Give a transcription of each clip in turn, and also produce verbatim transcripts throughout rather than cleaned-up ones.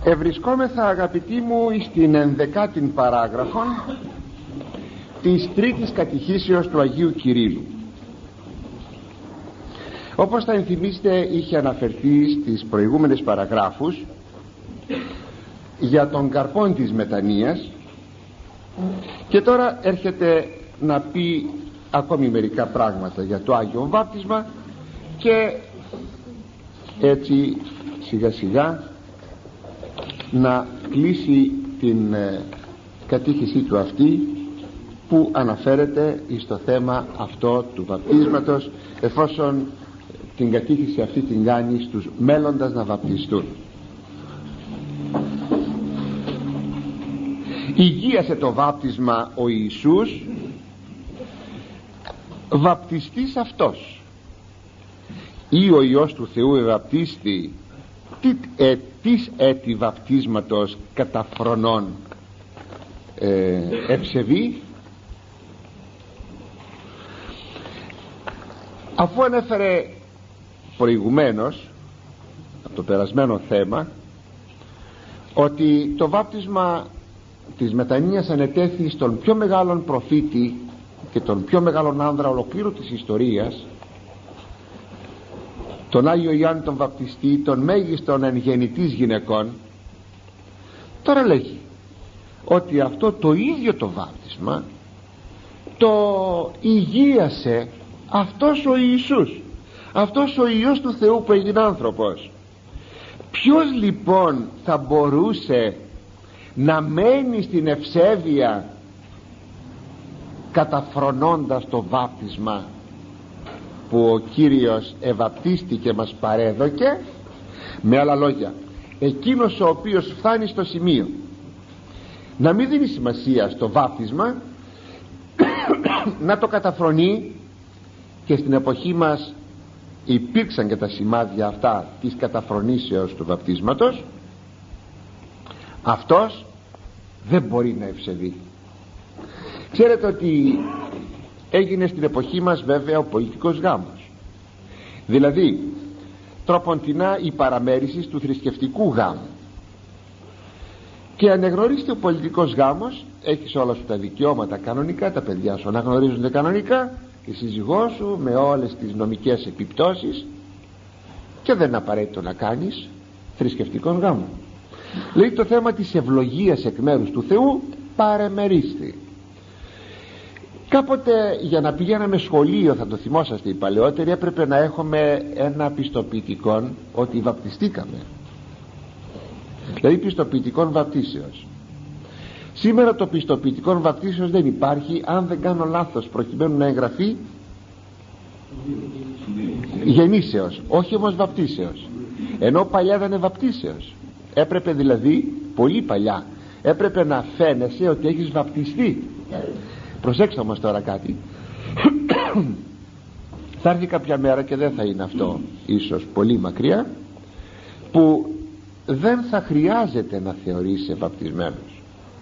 Ευρισκόμεθα, αγαπητοί μου, στην ενδεκάτη παράγραφο της τρίτης κατηχήσεως του Αγίου Κυρίλλου. Όπως θα ενθυμίστε, είχε αναφερθεί στις προηγούμενες παραγράφους για τον καρπόν της μετανοίας, και τώρα έρχεται να πει ακόμη μερικά πράγματα για το Άγιο Βάπτισμα, και έτσι σιγά σιγά να κλείσει την ε, κατήχησή του αυτή, που αναφέρεται στο θέμα αυτό του βαπτίσματος, εφόσον την κατήχηση αυτή την κάνει στους μέλλοντας να βαπτιστούν. Υγείασε το βάπτισμα ο Ιησούς, βαπτιστής αυτός, ή ο Υιός του Θεού ευαπτίστη, τι ε, της έτη βαπτίσματος κατά φρονών ε, ευσεβή. Αφού ανέφερε προηγουμένως από το περασμένο θέμα ότι το βάπτισμα της μετανοίας ανετέθη στον πιο μεγάλον προφήτη και τον πιο μεγάλον άνδρα ολοκλήρου της ιστορίας, τον Άγιο Ιωάννη τον Βαπτιστή, τον μέγιστον εν γεννητής γυναικών, τώρα λέγει ότι αυτό το ίδιο το βάπτισμα το υγείασε αυτός ο Ιησούς, αυτός ο Υιός του Θεού που έγινε άνθρωπος. Ποιος λοιπόν θα μπορούσε να μένει στην ευσέβεια καταφρονώντας το βάπτισμα που ο Κύριος ευαπτίστη και μας παρέδωκε? Με άλλα λόγια, εκείνος ο οποίος φτάνει στο σημείο να μην δίνει σημασία στο βάπτισμα, να το καταφρονεί, και στην εποχή μας υπήρξαν και τα σημάδια αυτά της καταφρονήσεως του βαπτίσματος, αυτός δεν μπορεί να ευσεβεί. Ξέρετε ότι έγινε στην εποχή μας βέβαια ο πολιτικός γάμος, δηλαδή τροποντινά η παραμέριση του θρησκευτικού γάμου, και αναγνωρίστε ο πολιτικός γάμος, έχεις όλα σου τα δικαιώματα κανονικά, τα παιδιά σου αναγνωρίζονται κανονικά, η σύζυγός σου με όλες τις νομικές επιπτώσεις, και δεν είναι απαραίτητο να κάνεις θρησκευτικό γάμο. Λέει το θέμα της ευλογίας εκ μέρους του Θεού παρεμερίστη. Κάποτε για να πηγαίναμε σχολείο, θα το θυμόσαστε οι παλαιότεροι, έπρεπε να έχουμε ένα πιστοποιητικό ότι βαπτιστήκαμε, δηλαδή πιστοποιητικό βαπτίσεως. Σήμερα το πιστοποιητικό βαπτίσεως δεν υπάρχει, αν δεν κάνω λάθος, προκειμένου να εγγραφεί γεννήσεως, όχι όμως βαπτίσεως, ενώ παλιά δεν είναι βαπτίσεως. Έπρεπε δηλαδή, πολύ παλιά, έπρεπε να φαίνεσαι ότι έχεις βαπτιστεί. Προσέξτε όμως τώρα κάτι. Θα έρθει κάποια μέρα, και δεν θα είναι αυτό ίσως πολύ μακριά, που δεν θα χρειάζεται να θεωρείσαι βαπτισμένος,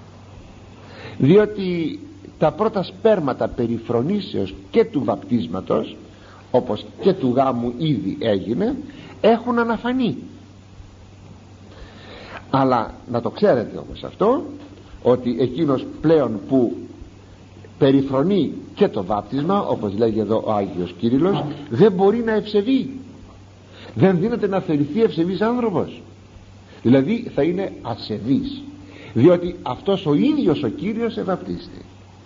διότι τα πρώτα σπέρματα περιφρονήσεως και του βαπτίσματος, όπως και του γάμου ήδη έγινε, έχουν αναφανεί. Αλλά να το ξέρετε όμως αυτό, ότι εκείνος πλέον που περιφρονεί και το βάπτισμα, όπως λέγει εδώ ο Άγιος Κύριλλος, δεν μπορεί να ευσεβεί. Δεν δίνεται να θεωρηθεί ευσεβής άνθρωπος, δηλαδή θα είναι ασεβής, διότι αυτός ο ίδιος ο Κύριος ευαπτίστη.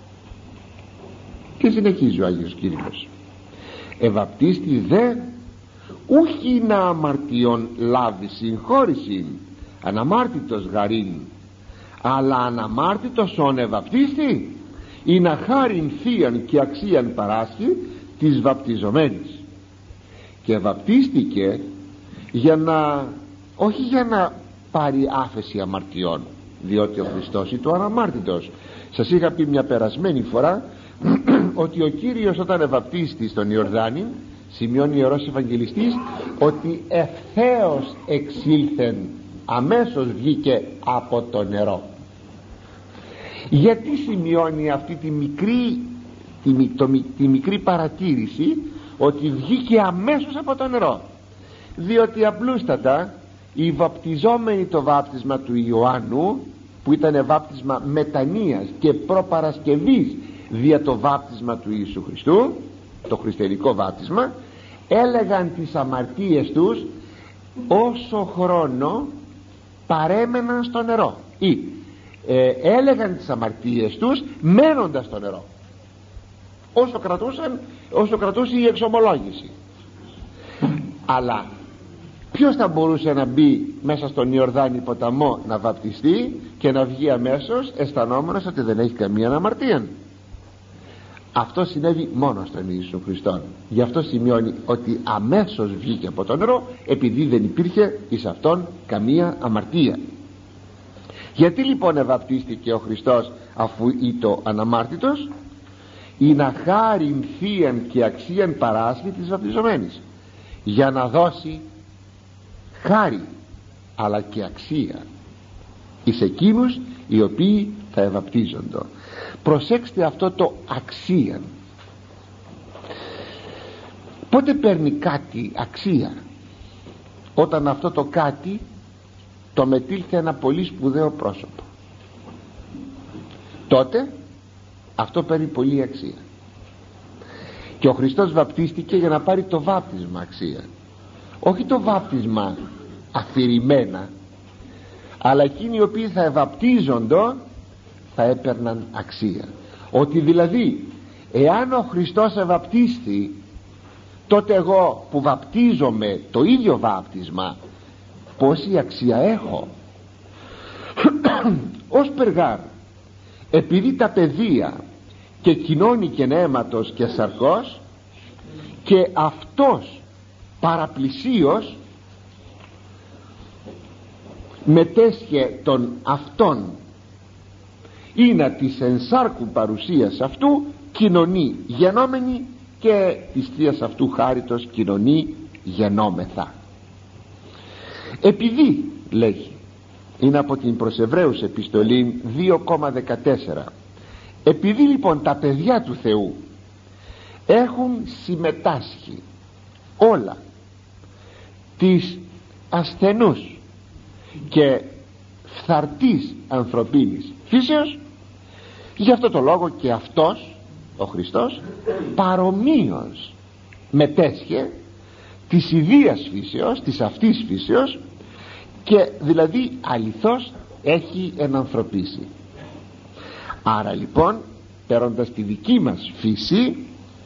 Και συνεχίζει ο Άγιος Κύριλλος: ευαπτίστη δε ούχι να αμαρτιών λάβει συγχώρηση, αναμάρτητος γαρήν, αλλά αναμάρτητος ον ευαπτίστη, ή να χάριν θείαν και αξίαν παράσχει της βαπτιζομένης. Και βαπτίστηκε για να, όχι για να πάρει άφεση αμαρτιών, διότι ο Χριστός είναι το αναμάρτητος. Σας είχα πει μια περασμένη φορά ότι ο Κύριος όταν ευαπτίστη στον Ιορδάνη, σημειώνει ο Ιερός Ευαγγελιστής, ότι ευθέως εξήλθεν, αμέσως βγήκε από το νερό. Γιατί σημειώνει αυτή τη μικρή, τη, το, τη μικρή παρατήρηση ότι βγήκε αμέσως από το νερό? Διότι απλούστατα οι βαπτιζόμενοι το βάπτισμα του Ιωάννου, που ήταν βάπτισμα μετανοίας και προπαρασκευής δια το βάπτισμα του Ιησού Χριστού, το χριστιανικό βάπτισμα, έλεγαν τις αμαρτίες τους όσο χρόνο παρέμεναν στο νερό, ή ε, έλεγαν τις αμαρτίες τους μένοντας στο νερό, όσο κρατούσαν, όσο κρατούσε η εξομολόγηση. Αλλά ποιος θα μπορούσε να μπει μέσα στον Ιορδάνη ποταμό να βαπτιστεί και να βγει αμέσως αισθανόμενος ότι δεν έχει καμία αμαρτία? Αυτό συνέβη μόνο στον Ιησού Χριστό. Γι' αυτό σημειώνει ότι αμέσως βγήκε από το νερό, επειδή δεν υπήρχε εις αυτόν καμία αμαρτία. Γιατί λοιπόν ευαπτίστηκε ο Χριστός αφού ήτο αναμάρτητος? Ή να χάριν θείαν και αξίαν παράσχει της βαπτιζομένης, για να δώσει χάρη αλλά και αξία εις εκείνους οι οποίοι θα ευαπτίζονται. Προσέξτε αυτό το αξία. Πότε παίρνει κάτι αξία? Όταν αυτό το κάτι το μετήλθε ένα πολύ σπουδαίο πρόσωπο, τότε αυτό παίρνει πολύ αξία. Και ο Χριστός βαπτίστηκε για να πάρει το βάπτισμα αξία, όχι το βάπτισμα αφηρημένα, αλλά εκείνοι οι οποίοι θα ευαπτίζονται θα έπαιρναν αξία. Ότι δηλαδή εάν ο Χριστός ευαπτίστη, τότε εγώ που βαπτίζομαι το ίδιο βάπτισμα, πόση αξία έχω? Ως Περγάρ, επειδή τα παιδεία και κοινώνει και αίματος και σαρκός, και αυτός παραπλησίως μετέσχε τον αυτόν είναι της ενσάρκου παρουσίας αυτού, κοινωνεί γενόμενη, και της θείας αυτού χάριτος κοινωνεί γενόμεθα. Επειδή, λέγει, είναι από την προς Εβραίους επιστολή δύο δεκατέσσερα, επειδή λοιπόν τα παιδιά του Θεού έχουν συμμετάσχει όλα της ασθενούς και φθαρτής ανθρωπίνης φύσεως, γι' αυτό το λόγο και αυτός ο Χριστός παρομοίως μετέσχε της ιδίας φύσεως, της αυτής φύσεως, και δηλαδή αληθώς έχει ενανθρωπίσει. Άρα λοιπόν, παίρνοντας τη δική μας φύση,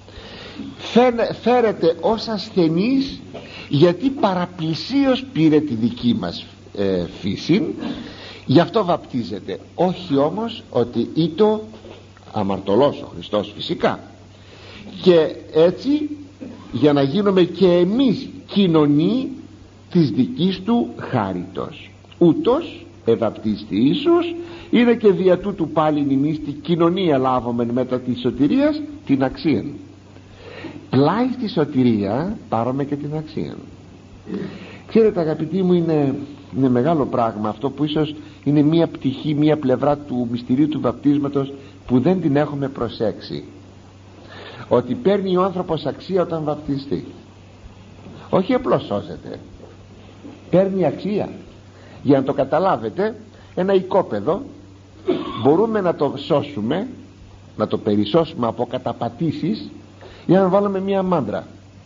φέρεται ως ασθενής, γιατί παραπλησίως πήρε τη δική μας ε, φύση, γι' αυτό βαπτίζεται. Όχι όμως ότι ήτο αμαρτωλός ο Χριστός, φυσικά, και έτσι για να γίνουμε και εμείς κοινωνοί της δικής του χάριτος. Ούτως ευαπτίστη Ιησούς, είναι και δια τούτου πάλι εμείς τη κοινωνία λάβομεν μετά τη σωτηρίας την αξία. Πλάι στη σωτηρία πάρουμε και την αξία. Ξέρετε αγαπητοί μου, είναι, είναι μεγάλο πράγμα αυτό, που ίσως είναι μία πτυχή, μία πλευρά του μυστηρίου του βαπτίσματος που δεν την έχουμε προσέξει, ότι παίρνει ο άνθρωπος αξία όταν βαπτιστεί. Όχι απλώς σώζεται, παίρνει αξία. Για να το καταλάβετε, ένα οικόπεδο μπορούμε να το σώσουμε, να το περισσώσουμε από καταπατήσεις, για να βάλουμε μία μάντρα.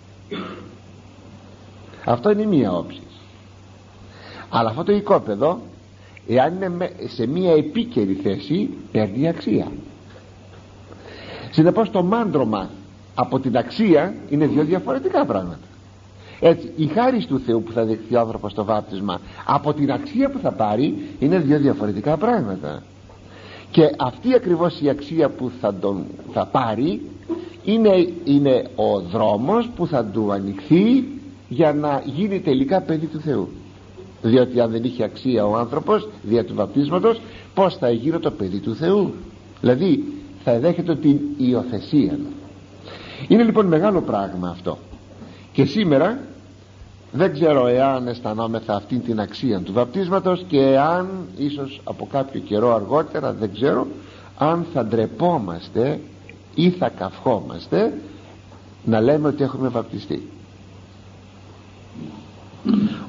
Αυτό είναι μία όψη. Αλλά αυτό το οικόπεδο, εάν είναι σε μία επίκαιρη θέση, παίρνει αξία. Συνεπώς το μάντρωμα από την αξία είναι δύο διαφορετικά πράγματα. Έτσι, η χάρις του Θεού που θα δεχθεί ο άνθρωπος στο βάπτισμα από την αξία που θα πάρει είναι δύο διαφορετικά πράγματα. Και αυτή ακριβώς η αξία που θα, τον, θα πάρει είναι, είναι ο δρόμος που θα του ανοιχθεί για να γίνει τελικά παιδί του Θεού. Διότι αν δεν είχε αξία ο άνθρωπος δια του βαπτίσματος, πως θα γίνει το παιδί του Θεού? Δηλαδή θα δέχεται την υιοθεσία. Είναι λοιπόν μεγάλο πράγμα αυτό. Και σήμερα δεν ξέρω εάν αισθανόμεθα αυτήν την αξία του βαπτίσματος, και εάν ίσως από κάποιο καιρό αργότερα, δεν ξέρω, αν θα ντρεπόμαστε ή θα καυχόμαστε να λέμε ότι έχουμε βαπτιστεί.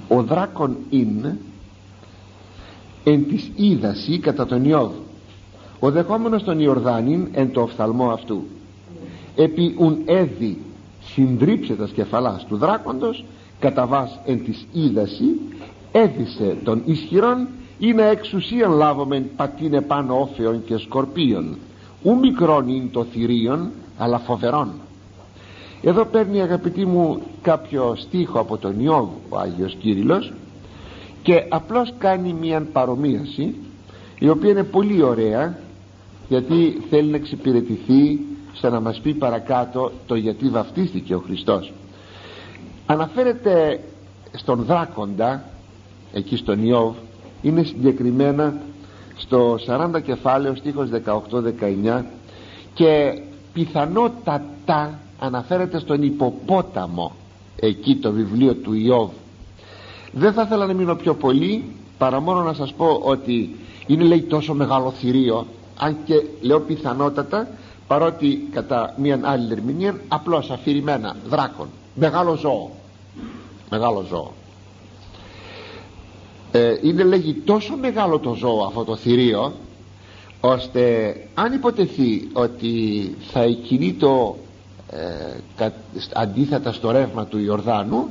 ο δράκον είναι εν της είδαση κατά τον Ιώβ, ο δεχόμενος τον Ιορδάνην εν το οφθαλμό αυτού, επί ουν έδι συντρίψε τα σκεφαλάς του δράκοντος, κατά βάς εν της είδαση έδισε των ισχυρών, ή να εξουσίαν λάβομεν πατίνε πάνω όφεων και σκορπίων, ου μικρόν είναι το θηρίον αλλά φοβερόν. Εδώ παίρνει, αγαπητοί μου, κάποιο στίχο από τον Ιώβ ο Άγιος Κύριλλος και απλώς κάνει μια παρομοίαση η οποία είναι πολύ ωραία, γιατί θέλει να εξυπηρετηθεί στο να μας πει παρακάτω το γιατί βαφτίστηκε ο Χριστός. Αναφέρεται στον δράκοντα εκεί στον Ιώβ, είναι συγκεκριμένα στο σαράντα κεφάλαιο στίχος δεκαοκτώ δεκαεννιά, και πιθανότατα αναφέρεται στον υποπόταμο εκεί το βιβλίο του Ιώβ. Δεν θα ήθελα να μείνω πιο πολύ, παρά μόνο να σας πω ότι είναι, λέει, τόσο μεγάλο θηρίο, αν και λέω πιθανότατα, παρότι κατά μίαν άλλη ερμηνεία απλώς αφηρημένα δράκον, μεγάλο ζώο, μεγάλο ζώο. Ε, είναι, λέγει, τόσο μεγάλο το ζώο αυτό το θηρίο, ώστε αν υποτεθεί ότι θα εκκινείτο ε, κα, αντίθετα στο ρεύμα του Ιορδάνου,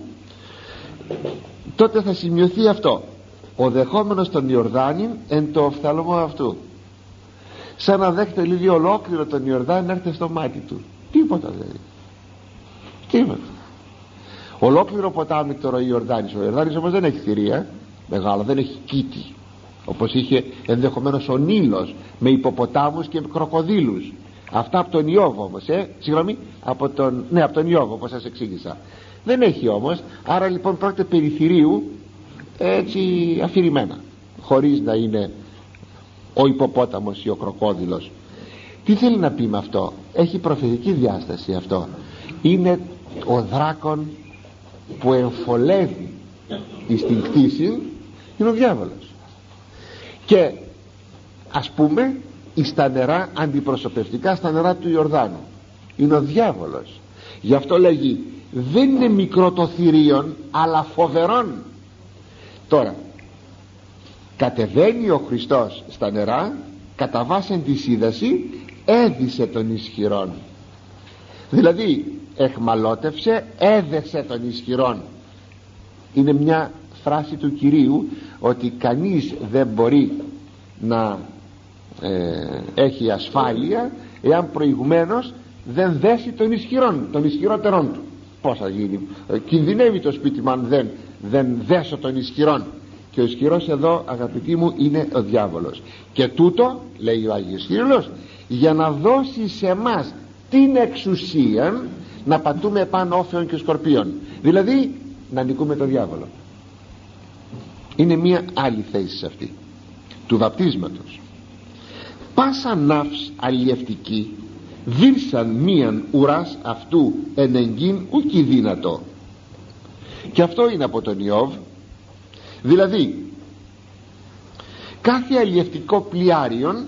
τότε θα σημειωθεί αυτό: ο δεχόμενος τον Ιορδάνην εν το οφθαλμό αυτού. Σαν να δέχεται λίγη ολόκληρο τον Ιορδάνη να έρθει στο μάτι του. Τίποτα δηλαδή, τίποτα. Ολόκληρο ποτάμι τώρα ο Ιορδάνης. Ο Ιορδάνης όμως δεν έχει θηρία μεγάλο, δεν έχει κήτη όπως είχε ενδεχομένως ο Νείλος με υποποτάμους και κροκοδίλους. Αυτά από τον Ιώβ όμως, ε, συγγνώμη, από τον, ναι, από τον Ιώβ, όπως σας εξήγησα. Δεν έχει όμως, άρα λοιπόν πρόκειται περί θηρίου, έτσι αφηρημένα, χωρίς να είναι ο υποπόταμος ή ο κροκόδιλος. Τι θέλει να πει με αυτό? Έχει προφητική διάσταση αυτό. Είναι ο δράκον που εμφολεύει στην κτήση, είναι ο διάβολος. Και ας πούμε στα νερά, αντιπροσωπευτικά στα νερά του Ιορδάνου, είναι ο διάβολος. Γι' αυτό λέγει δεν είναι μικρό το θηρίον αλλά φοβερόν. Τώρα κατεβαίνει ο Χριστός στα νερά, κατά βάσεν της είδαση έδισε τον ισχυρόν, δηλαδή εχμαλώτευσε, έδεσε τον ισχυρόν. Είναι μια φράση του Κυρίου ότι κανείς δεν μπορεί να ε, έχει ασφάλεια εάν προηγουμένως δεν δέσει τον ισχυρόν, τον ισχυρότερον του. Πώς θα γίνει? Ε, κινδυνεύει το σπίτι μου αν δεν, δεν δέσω τον ισχυρόν. Και ο ισχυρός εδώ, αγαπητοί μου, είναι ο διάβολος. Και τούτο, λέει ο Άγιος Κύριλλος, για να δώσει σε εμάς την εξουσία να πατούμε πάνω όφεων και σκορπίων, δηλαδή να νικούμε τον διάβολο. Είναι μια άλλη θέση σε αυτή του βαπτίσματος. Πάσα ναύς αλλιευτική δίρσαν μίαν ουράς αυτού ενεγγύν ουκι δύνατο. Και αυτό είναι από τον Ιώβ. Δηλαδή κάθε αλλιευτικό πλοιάριον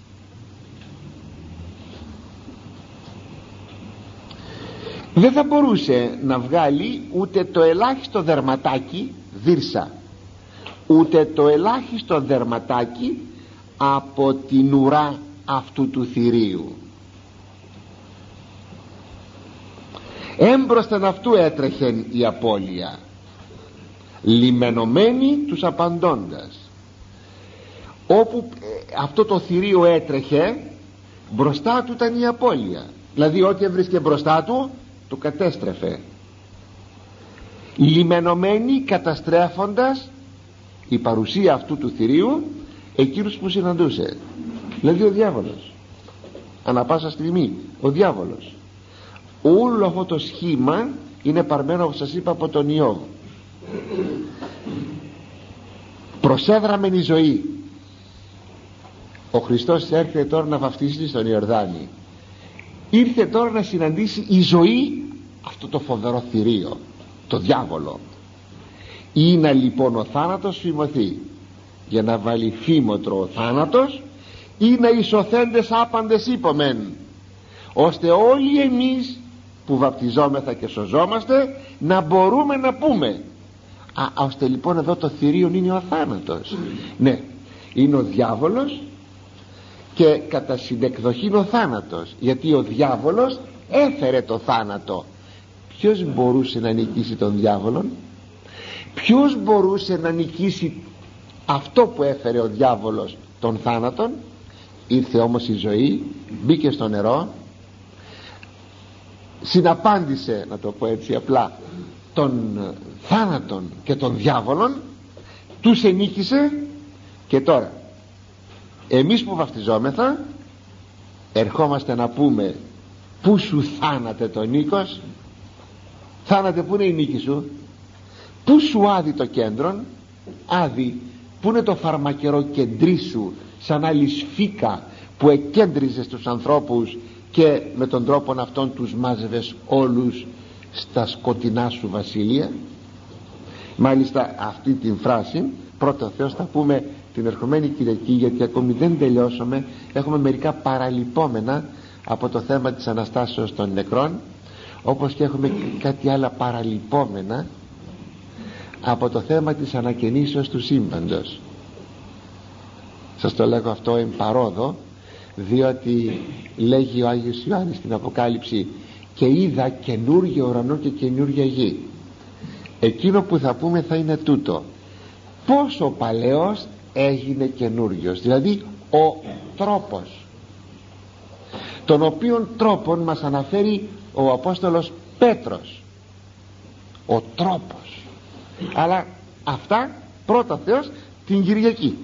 δεν θα μπορούσε να βγάλει ούτε το ελάχιστο δερματάκι δίρσα, ούτε το ελάχιστο δερματάκι από την ουρά αυτού του θηρίου. Έμπροσθεν αυτού έτρεχεν η απώλεια, λιμενωμένη τους απαντώντας. Όπου αυτό το θηρίο έτρεχε, μπροστά του ήταν η απώλεια, δηλαδή ό,τι έβρισκε μπροστά του το κατέστρεφε. Λιμενωμένη, καταστρέφοντας η παρουσία αυτού του θηρίου εκείνους που συναντούσε, δηλαδή ο διάβολος. Ανά πάσα στιγμή ο διάβολος. Όλο αυτό το σχήμα είναι παρμένο, όπως σας είπα, από τον Ιώβ. Προσέδραμεν η ζωή. Ο Χριστός έρχεται τώρα να βαφτίσει στον Ιορδάνη. Ήρθε τώρα να συναντήσει η ζωή αυτό το φοβερό θηρίο, το διάβολο. Ή να λοιπόν ο θάνατος φημωθεί, για να βάλει φήμοτρο ο θάνατος, ή να ισοθέντες άπαντες είπομεν, ώστε όλοι εμείς που βαπτιζόμεθα και σωζόμαστε να μπορούμε να πούμε Α, ώστε λοιπόν εδώ το θηρίον είναι ο θάνατος. Ναι, είναι ο διάβολος και κατά συνεκδοχή είναι ο θάνατος, γιατί ο διάβολος έφερε το θάνατο. Ποιος μπορούσε να νικήσει τον διάβολον? Ποιος μπορούσε να νικήσει αυτό που έφερε ο διάβολος, τον θάνατον? Ήρθε όμως η ζωή, μπήκε στο νερό, συναπάντησε, να το πω έτσι απλά, τον θάνατον και τον διάβολον, τους ενίκησε. Και τώρα εμείς που βαφτιζόμεθα ερχόμαστε να πούμε: πού σου θάνατε το νίκος? Θάνατε, πού είναι η νίκη σου? Πού σου άδει το κέντρον? Άδει, πού είναι το φαρμακερό κεντρί σου, σαν άλλη σφίκα που εκέντριζες τους ανθρώπους και με τον τρόπο αυτόν τους μάζευες όλους στα σκοτεινά σου βασίλεια? Μάλιστα αυτή την φράση πρώτα ο Θεός θα πούμε την ερχομένη Κυριακή, γιατί ακόμη δεν τελειώσαμε, έχουμε μερικά παραλυπόμενα από το θέμα της Αναστάσεως των νεκρών, όπως και έχουμε κάτι άλλα παραλυπόμενα από το θέμα της ανακαινήσεως του σύμπαντος. Σας το λέγω αυτό εν παρόδο, διότι λέγει ο Άγιος Ιωάννης στην Αποκάλυψη: και είδα καινούργιο ουρανό και καινούργια γη. Εκείνο που θα πούμε θα είναι τούτο: πως ο παλαιός έγινε καινούριος, δηλαδή ο τρόπος, τον οποίον τρόπον μας αναφέρει ο Απόστολος Πέτρος, ο τρόπος. Αλλά αυτά πρώτα Θεός την Κυριακή.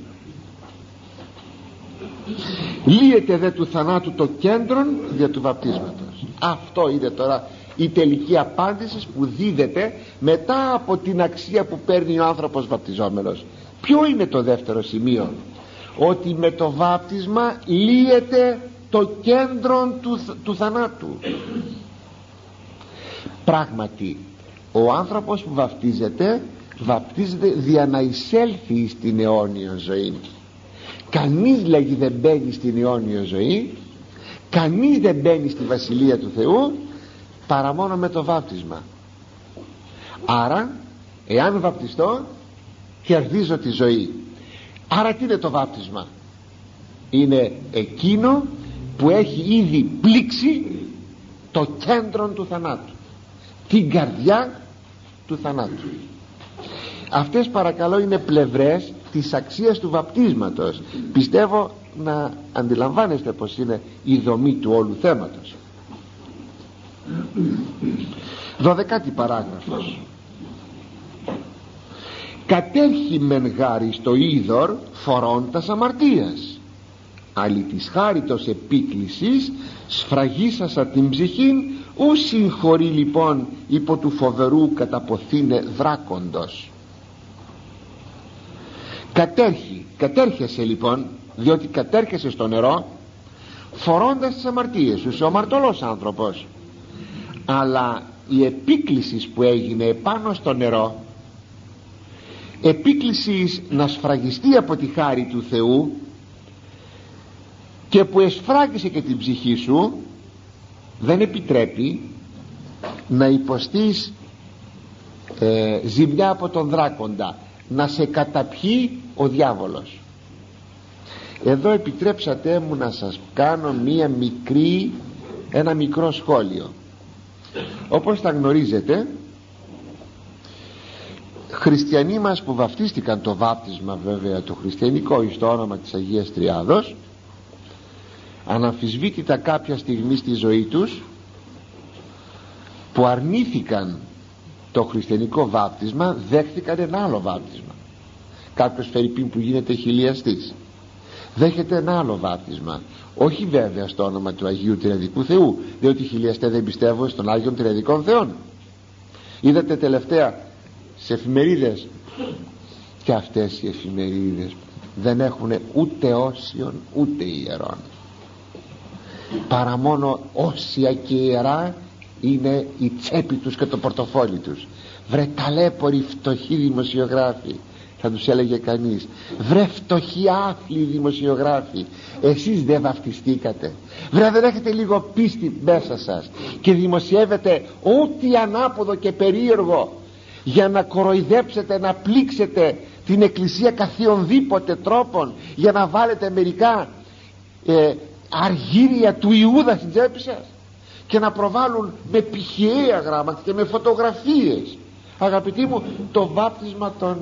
Λύεται δε του θανάτου το κέντρον δια του βαπτίσματος. Αυτό είναι τώρα η τελική απάντηση που δίδεται μετά από την αξία που παίρνει ο άνθρωπος βαπτιζόμενος. Ποιο είναι το δεύτερο σημείο? Ότι με το βάπτισμα λύεται το κέντρο του, του θανάτου. Πράγματι ο άνθρωπος που βαπτίζεται βαπτίζεται δια να εισέλθει στην αιώνια ζωή. Κανείς, λέγει, δεν μπαίνει στην αιώνια ζωή, κανείς δεν μπαίνει στη Βασιλεία του Θεού παρά μόνο με το βάπτισμα. Άρα εάν βαπτιστώ κερδίζω τη ζωή. Άρα τι είναι το βάπτισμα? Είναι εκείνο που έχει ήδη πλήξει το κέντρο του θανάτου, την καρδιά του θανάτου. Αυτές παρακαλώ είναι πλευρές της αξίας του βαπτίσματος. Πιστεύω να αντιλαμβάνεστε πως είναι η δομή του όλου θέματος. Δωδεκάτη παράγραφος. Κατέρχει μεν γάρι στο είδωρ φορώντας αμαρτίας, αλλη της χάριτος επίκλησης σφραγίσασα την ψυχήν, ου συγχωρεί λοιπόν υπό του φοβερού καταποθήνε δράκοντος. Κατέρχει, κατέρχεσαι λοιπόν, διότι κατέρχεσαι στο νερό φορώντας τις αμαρτίες σου, είσαι ο αμαρτωλός άνθρωπος, αλλά η επίκληση που έγινε επάνω στο νερό, επίκληση να σφραγιστεί από τη χάρη του Θεού και που εσφράγισε και την ψυχή σου, δεν επιτρέπει να υποστείς ε, ζημιά από τον δράκοντα, να σε καταπιεί ο διάβολος. Εδώ επιτρέψατε μου να σας κάνω μία μικρή, ένα μικρό σχόλιο. Όπως τα γνωρίζετε, χριστιανοί μας που βαφτίστηκαν το βάπτισμα βέβαια το χριστιανικό εις το όνομα της Αγίας Τριάδος, αναμφισβήτητα κάποια στιγμή στη ζωή τους που αρνήθηκαν το χριστιανικό βάπτισμα, δέχθηκαν ένα άλλο βάπτισμα. Κάποιος φερειπίν που γίνεται χιλιαστής δέχεται ένα άλλο βάπτισμα, όχι βέβαια στο όνομα του Αγίου Τριαδικού Θεού, διότι οι χιλιαστές δεν πιστεύουν στον Άγιον Τριαδικών Θεών. Είδατε τελευταία σε εφημερίδες, και αυτές οι εφημερίδες δεν έχουν ούτε όσιον ούτε ιερών, παρά μόνο όσια και ιερά είναι η τσέπη τους και το πορτοφόλι τους. Βρε ταλέποροι φτωχοί δημοσιογράφοι, θα τους έλεγε κανείς, βρε φτωχοί άθλοι δημοσιογράφοι, εσείς δεν βαφτιστήκατε? Βρε δεν έχετε λίγο πίστη μέσα σας και δημοσιεύετε ό,τι ανάποδο και περίεργο για να κοροϊδέψετε, να πλήξετε την Εκκλησία καθιονδήποτε τρόπον, για να βάλετε μερικά ε, αργύρια του Ιούδα στην τσέπη σας και να προβάλλουν με πηχαία γράμματα και με φωτογραφίες. Αγαπητοί μου, το βάπτισμα των,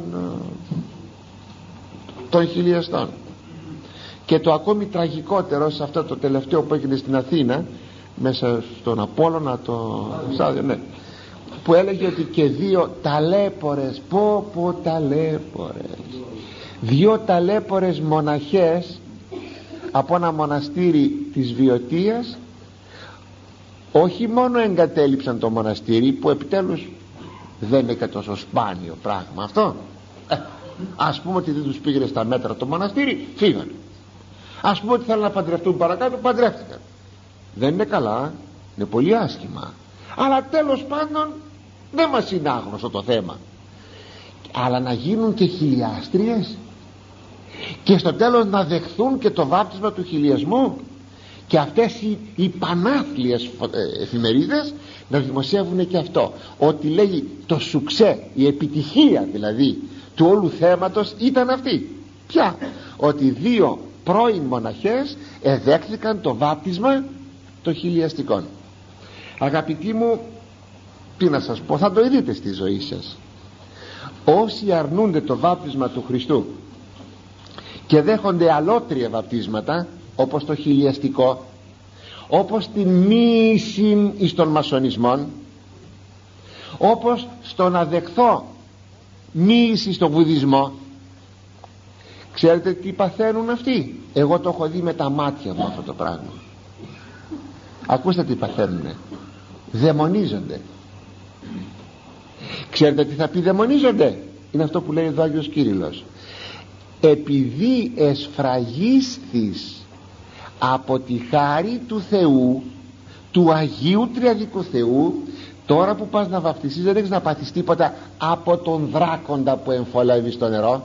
των χιλιαστών. Και το ακόμη τραγικότερο σε αυτό το τελευταίο που έγινε στην Αθήνα, μέσα στον Απόλλωνα, το στάδιο, ναι, που έλεγε ότι και δύο ταλέπορες, πω πω ταλέπορες, δύο ταλέπορες μοναχές από ένα μοναστήρι της Βιωτίας, όχι μόνο εγκατέλειψαν το μοναστήρι, που επιτέλους δεν είναι και τόσο σπάνιο πράγμα αυτό, ε, ας πούμε ότι δεν τους πήγαινε στα μέτρα το μοναστήρι, φύγανε. Ας πούμε ότι θέλουν να παντρευτούν παρακάτω, παντρεύτηκαν. Δεν είναι καλά, είναι πολύ άσχημα, αλλά τέλος πάντων δεν μας είναι άγνωστο το θέμα. Αλλά να γίνουν και χιλιάστριες και στο τέλος να δεχθούν και το βάπτισμα του χιλιασμού, και αυτές οι, οι πανάθλιες εφημερίδες να δημοσιεύουν και αυτό, ότι λέει το σουξέ, η επιτυχία δηλαδή του όλου θέματος ήταν αυτή. Ποια? Ότι δύο πρώην μοναχές εδέχθηκαν το βάπτισμα των χιλιαστικών. Αγαπητοί μου, τι να σας πω, θα το δείτε στη ζωή σας. Όσοι αρνούνται το βάπτισμα του Χριστού και δέχονται αλότρια βαπτίσματα, όπως το χιλιαστικό, όπως την μοίηση εις των μασονισμών, όπως στο να δεχθώ μοίηση στο βουδισμό, ξέρετε τι παθαίνουν αυτοί? Εγώ το έχω δει με τα μάτια μου αυτό το πράγμα. Ακούστε τι παθαίνουνε. Δαιμονίζονται. Ξέρετε τι θα πει δαιμονίζονται? Είναι αυτό που λέει εδώ ο Άγιος Κύριλλος. Επειδή εσφραγίσθης από τη χάρη του Θεού, του Αγίου Τριαδικού Θεού, τώρα που πας να βαπτιστείς δεν έχεις να πάθεις τίποτα από τον δράκοντα που εμφολεύει στο νερό.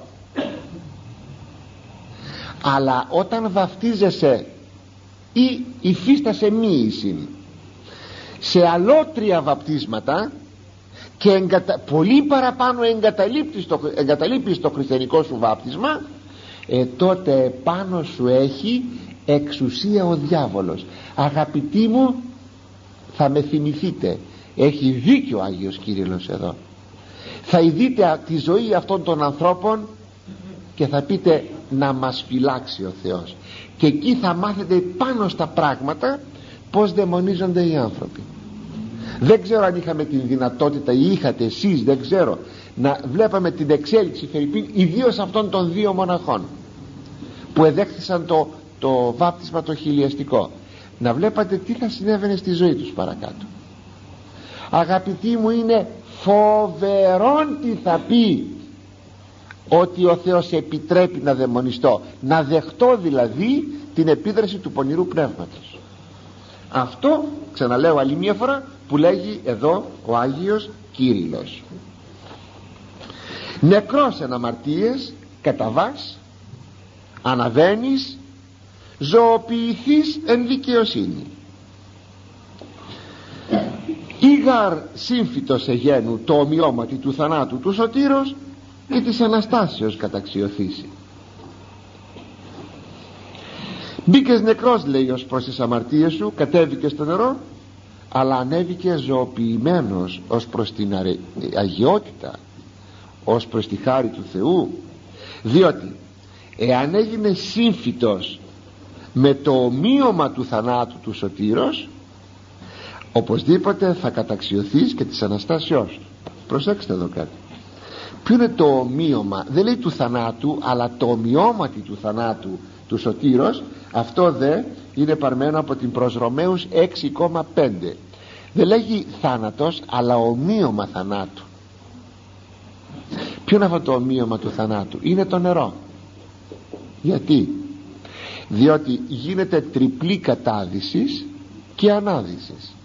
Αλλά όταν βαπτίζεσαι ή υφίστασε μοίηση σε αλότρια βαπτίσματα και εγκατα... πολύ παραπάνω εγκαταλείπεις το, εγκαταλείπεις το χριστιανικό σου βάπτισμα, ε, τότε πάνω σου έχει εξουσία ο διάβολος. Αγαπητοί μου, θα με θυμηθείτε, έχει δίκιο ο Άγιος Κύριλλος εδώ. Θα δείτε τη ζωή αυτών των ανθρώπων και θα πείτε να μας φυλάξει ο Θεός, και εκεί θα μάθετε πάνω στα πράγματα πως δαιμονίζονται οι άνθρωποι. Δεν ξέρω αν είχαμε την δυνατότητα ή είχατε εσείς, δεν ξέρω, να βλέπαμε την εξέλιξη φερειπίν ιδίως αυτών των δύο μοναχών που εδέχθησαν το, το βάπτισμα το χιλιαστικό, να βλέπατε τι θα συνέβαινε στη ζωή τους παρακάτω. Αγαπητοί μου, είναι φοβερόν τι θα πει ότι ο Θεός επιτρέπει να δαιμονιστώ, να δεχτώ δηλαδή την επίδραση του πονηρού πνεύματος. Αυτό, ξαναλέω άλλη μία φορά, που λέγει εδώ ο Άγιος Κύριλλος. Νεκρός εν αμαρτίες καταβάς, αναβαίνεις, ζωοποιηθείς εν δικαιοσύνη. Ήγαρ σύμφυτος εγένου το ομοιώματι του θανάτου του σωτήρος και της Αναστάσεως καταξιωθήσει. Μπήκες νεκρός, λέει, ως προς τις αμαρτίες σου, κατέβηκε στο νερό, αλλά ανέβηκε ζωοποιημένος ως προς την αγιότητα, ως προς τη χάρη του Θεού, διότι εάν έγινε σύμφυτος με το ομοίωμα του θανάτου του σωτήρος, οπωσδήποτε θα καταξιωθείς και της Αναστάσεώς. Προσέξτε εδώ κάτι. Ποιο είναι το ομοίωμα? Δεν λέει του θανάτου, αλλά το ομοιώματι του θανάτου του σωτήρος. Αυτό δε είναι παρμένο από την προς Ρωμαίους έξι κόμμα πέντε. Δεν λέγει θάνατος, αλλά ομοίωμα θανάτου. Ποιο είναι αυτό το ομοίωμα του θανάτου? Είναι το νερό. Γιατί? Διότι γίνεται τριπλή κατάδυσης και ανάδυσης.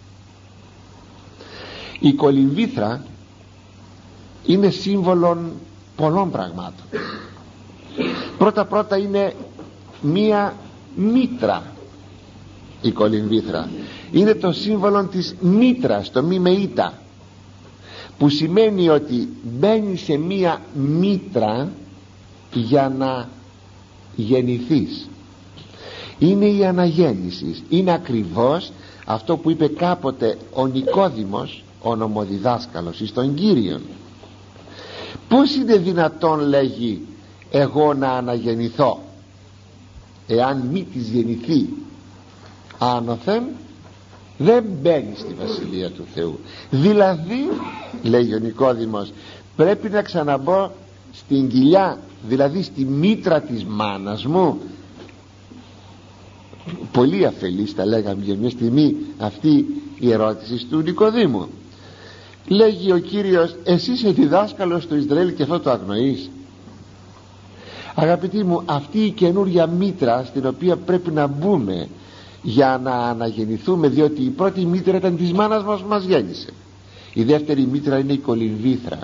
Η κολυμβήθρα είναι σύμβολον πολλών πραγμάτων. Πρώτα πρώτα είναι μία μήτρα. Η κολυμβήθρα είναι το σύμβολο της μήτρας, το μη με ήττα, που σημαίνει ότι μπαίνει σε μία μήτρα για να γεννηθείς. Είναι η αναγέννηση. Είναι ακριβώς αυτό που είπε κάποτε ο Νικόδημος, ο νομοδιδάσκαλος εις τον Κύριον. Πώς είναι δυνατόν, λέγει, εγώ να αναγεννηθώ, εάν μη της γεννηθεί άνωθεν δεν μπαίνει στη Βασιλεία του Θεού? Δηλαδή, λέει ο Νικόδημος, πρέπει να ξαναμπώ στην κοιλιά, δηλαδή στη μήτρα της μάνας μου. Πολύ αφελής, τα λέγαμε για μια στιγμή αυτή η ερώτηση του Νικοδήμου. Λέγει ο Κύριος, εσύ είσαι διδάσκαλος του Ισραήλ και αυτό το αγνοείς? Αγαπητοί μου, αυτή η καινούρια μήτρα στην οποία πρέπει να μπούμε για να αναγεννηθούμε, διότι η πρώτη μήτρα ήταν της μάνας μας που μας γέννησε. Η δεύτερη μήτρα είναι η κολυμβήθρα,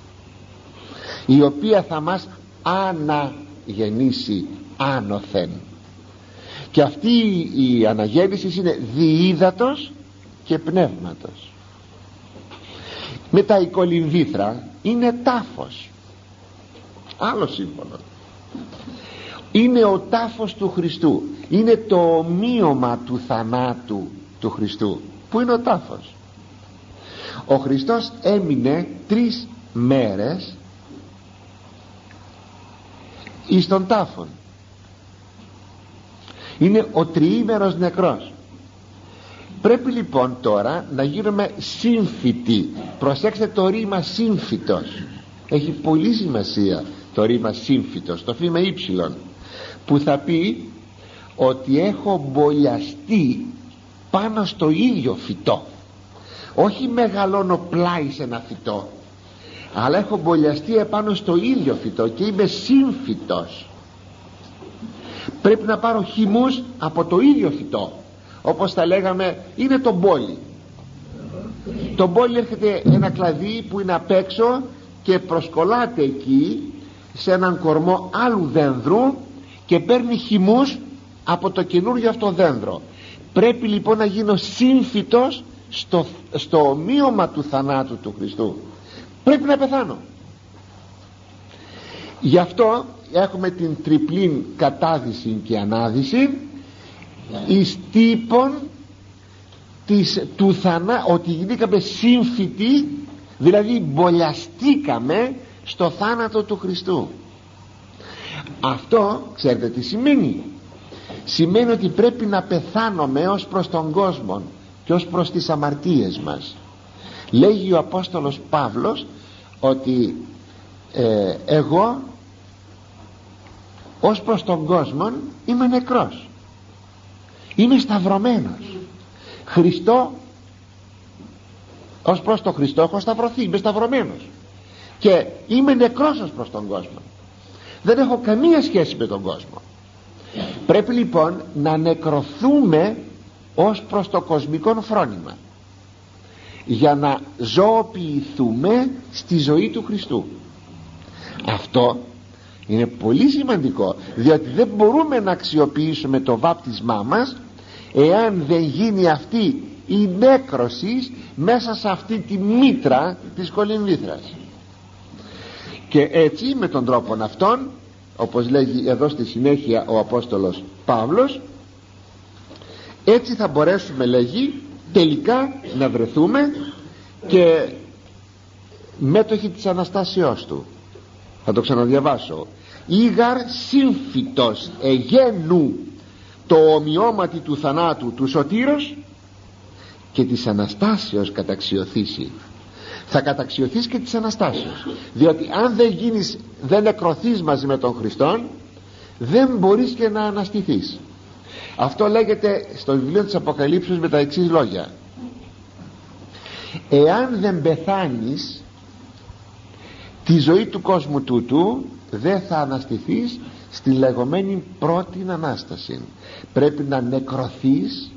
η οποία θα μας αναγεννήσει άνωθεν. Και αυτή η αναγέννηση είναι διύδατος και πνεύματος. Μετά η κολυμβήθρα είναι τάφος, άλλο σύμβολο. Είναι ο τάφος του Χριστού, είναι το ομοίωμα του θανάτου του Χριστού. Πού είναι ο τάφος? Ο Χριστός έμεινε τρεις μέρες εις τον τάφον. Είναι ο τριήμερος νεκρός. Πρέπει λοιπόν τώρα να γίνουμε σύμφυτοι. Προσέξτε το ρήμα σύμφυτος, έχει πολύ σημασία το ρήμα σύμφυτος, το φήμα ύψιλον, που θα πει ότι έχω μπολιαστεί πάνω στο ίδιο φυτό. Όχι μεγαλώνω πλάι σε ένα φυτό, αλλά έχω μπολιαστεί επάνω στο ίδιο φυτό και είμαι σύμφυτος. Πρέπει να πάρω χυμούς από το ίδιο φυτό, όπως τα λέγαμε, είναι το μπόλι. Το μπόλι έρχεται ένα κλαδί που είναι απ' έξω και προσκολάται εκεί σε έναν κορμό άλλου δένδρου και παίρνει χυμούς από το καινούριο αυτό δένδρο. Πρέπει λοιπόν να γίνω σύμφυτος στο, στο ομοίωμα του θανάτου του Χριστού. Πρέπει να πεθάνω. Γι' αυτό έχουμε την τριπλήν κατάδυση και ανάδυση εις τύπων της, του θανά, ότι γίνηκαμε σύμφυτοι, δηλαδή μπολιαστήκαμε στο θάνατο του Χριστού. Αυτό ξέρετε τι σημαίνει? Σημαίνει ότι πρέπει να πεθάνουμε ως προς τον κόσμο και ως προς τις αμαρτίες μας. Λέγει ο Απόστολος Παύλος ότι ε, εγώ ως προς τον κόσμο είμαι νεκρός, είμαι σταυρωμένος. Χριστό, ως προς τον Χριστό έχω σταυρωθεί, είμαι σταυρωμένος και είμαι νεκρός ως προς τον κόσμο. Δεν έχω καμία σχέση με τον κόσμο. Πρέπει λοιπόν να νεκρωθούμε ως προς το κοσμικό φρόνημα, για να ζωοποιηθούμε στη ζωή του Χριστού. Αυτό είναι πολύ σημαντικό, διότι δεν μπορούμε να αξιοποιήσουμε το βάπτισμά μας εάν δεν γίνει αυτή η νέκρωση μέσα σε αυτή τη μήτρα της κολυμβήθρας. Και έτσι με τον τρόπο αυτόν, όπως λέγει εδώ στη συνέχεια ο Απόστολος Παύλος, έτσι θα μπορέσουμε, λέγει, τελικά να βρεθούμε και μέτοχοι της Αναστάσεώς του. Θα το ξαναδιαβάσω. Ήγαρ σύμφυτος εγένου το ομοιώματι του θανάτου του σωτήρος και της Αναστάσεως καταξιωθήσει. Θα καταξιωθείς και της Αναστάσεως, διότι αν δεν γίνεις, δεν νεκρωθείς μαζί με τον Χριστόν, δεν μπορείς και να αναστηθείς. Αυτό λέγεται στο βιβλίο της Αποκαλύψεως με τα εξής λόγια: εάν δεν πεθάνεις τη ζωή του κόσμου τούτου, δεν θα αναστηθείς στη λεγόμενη πρώτη Ανάσταση. Πρέπει να νεκρωθείς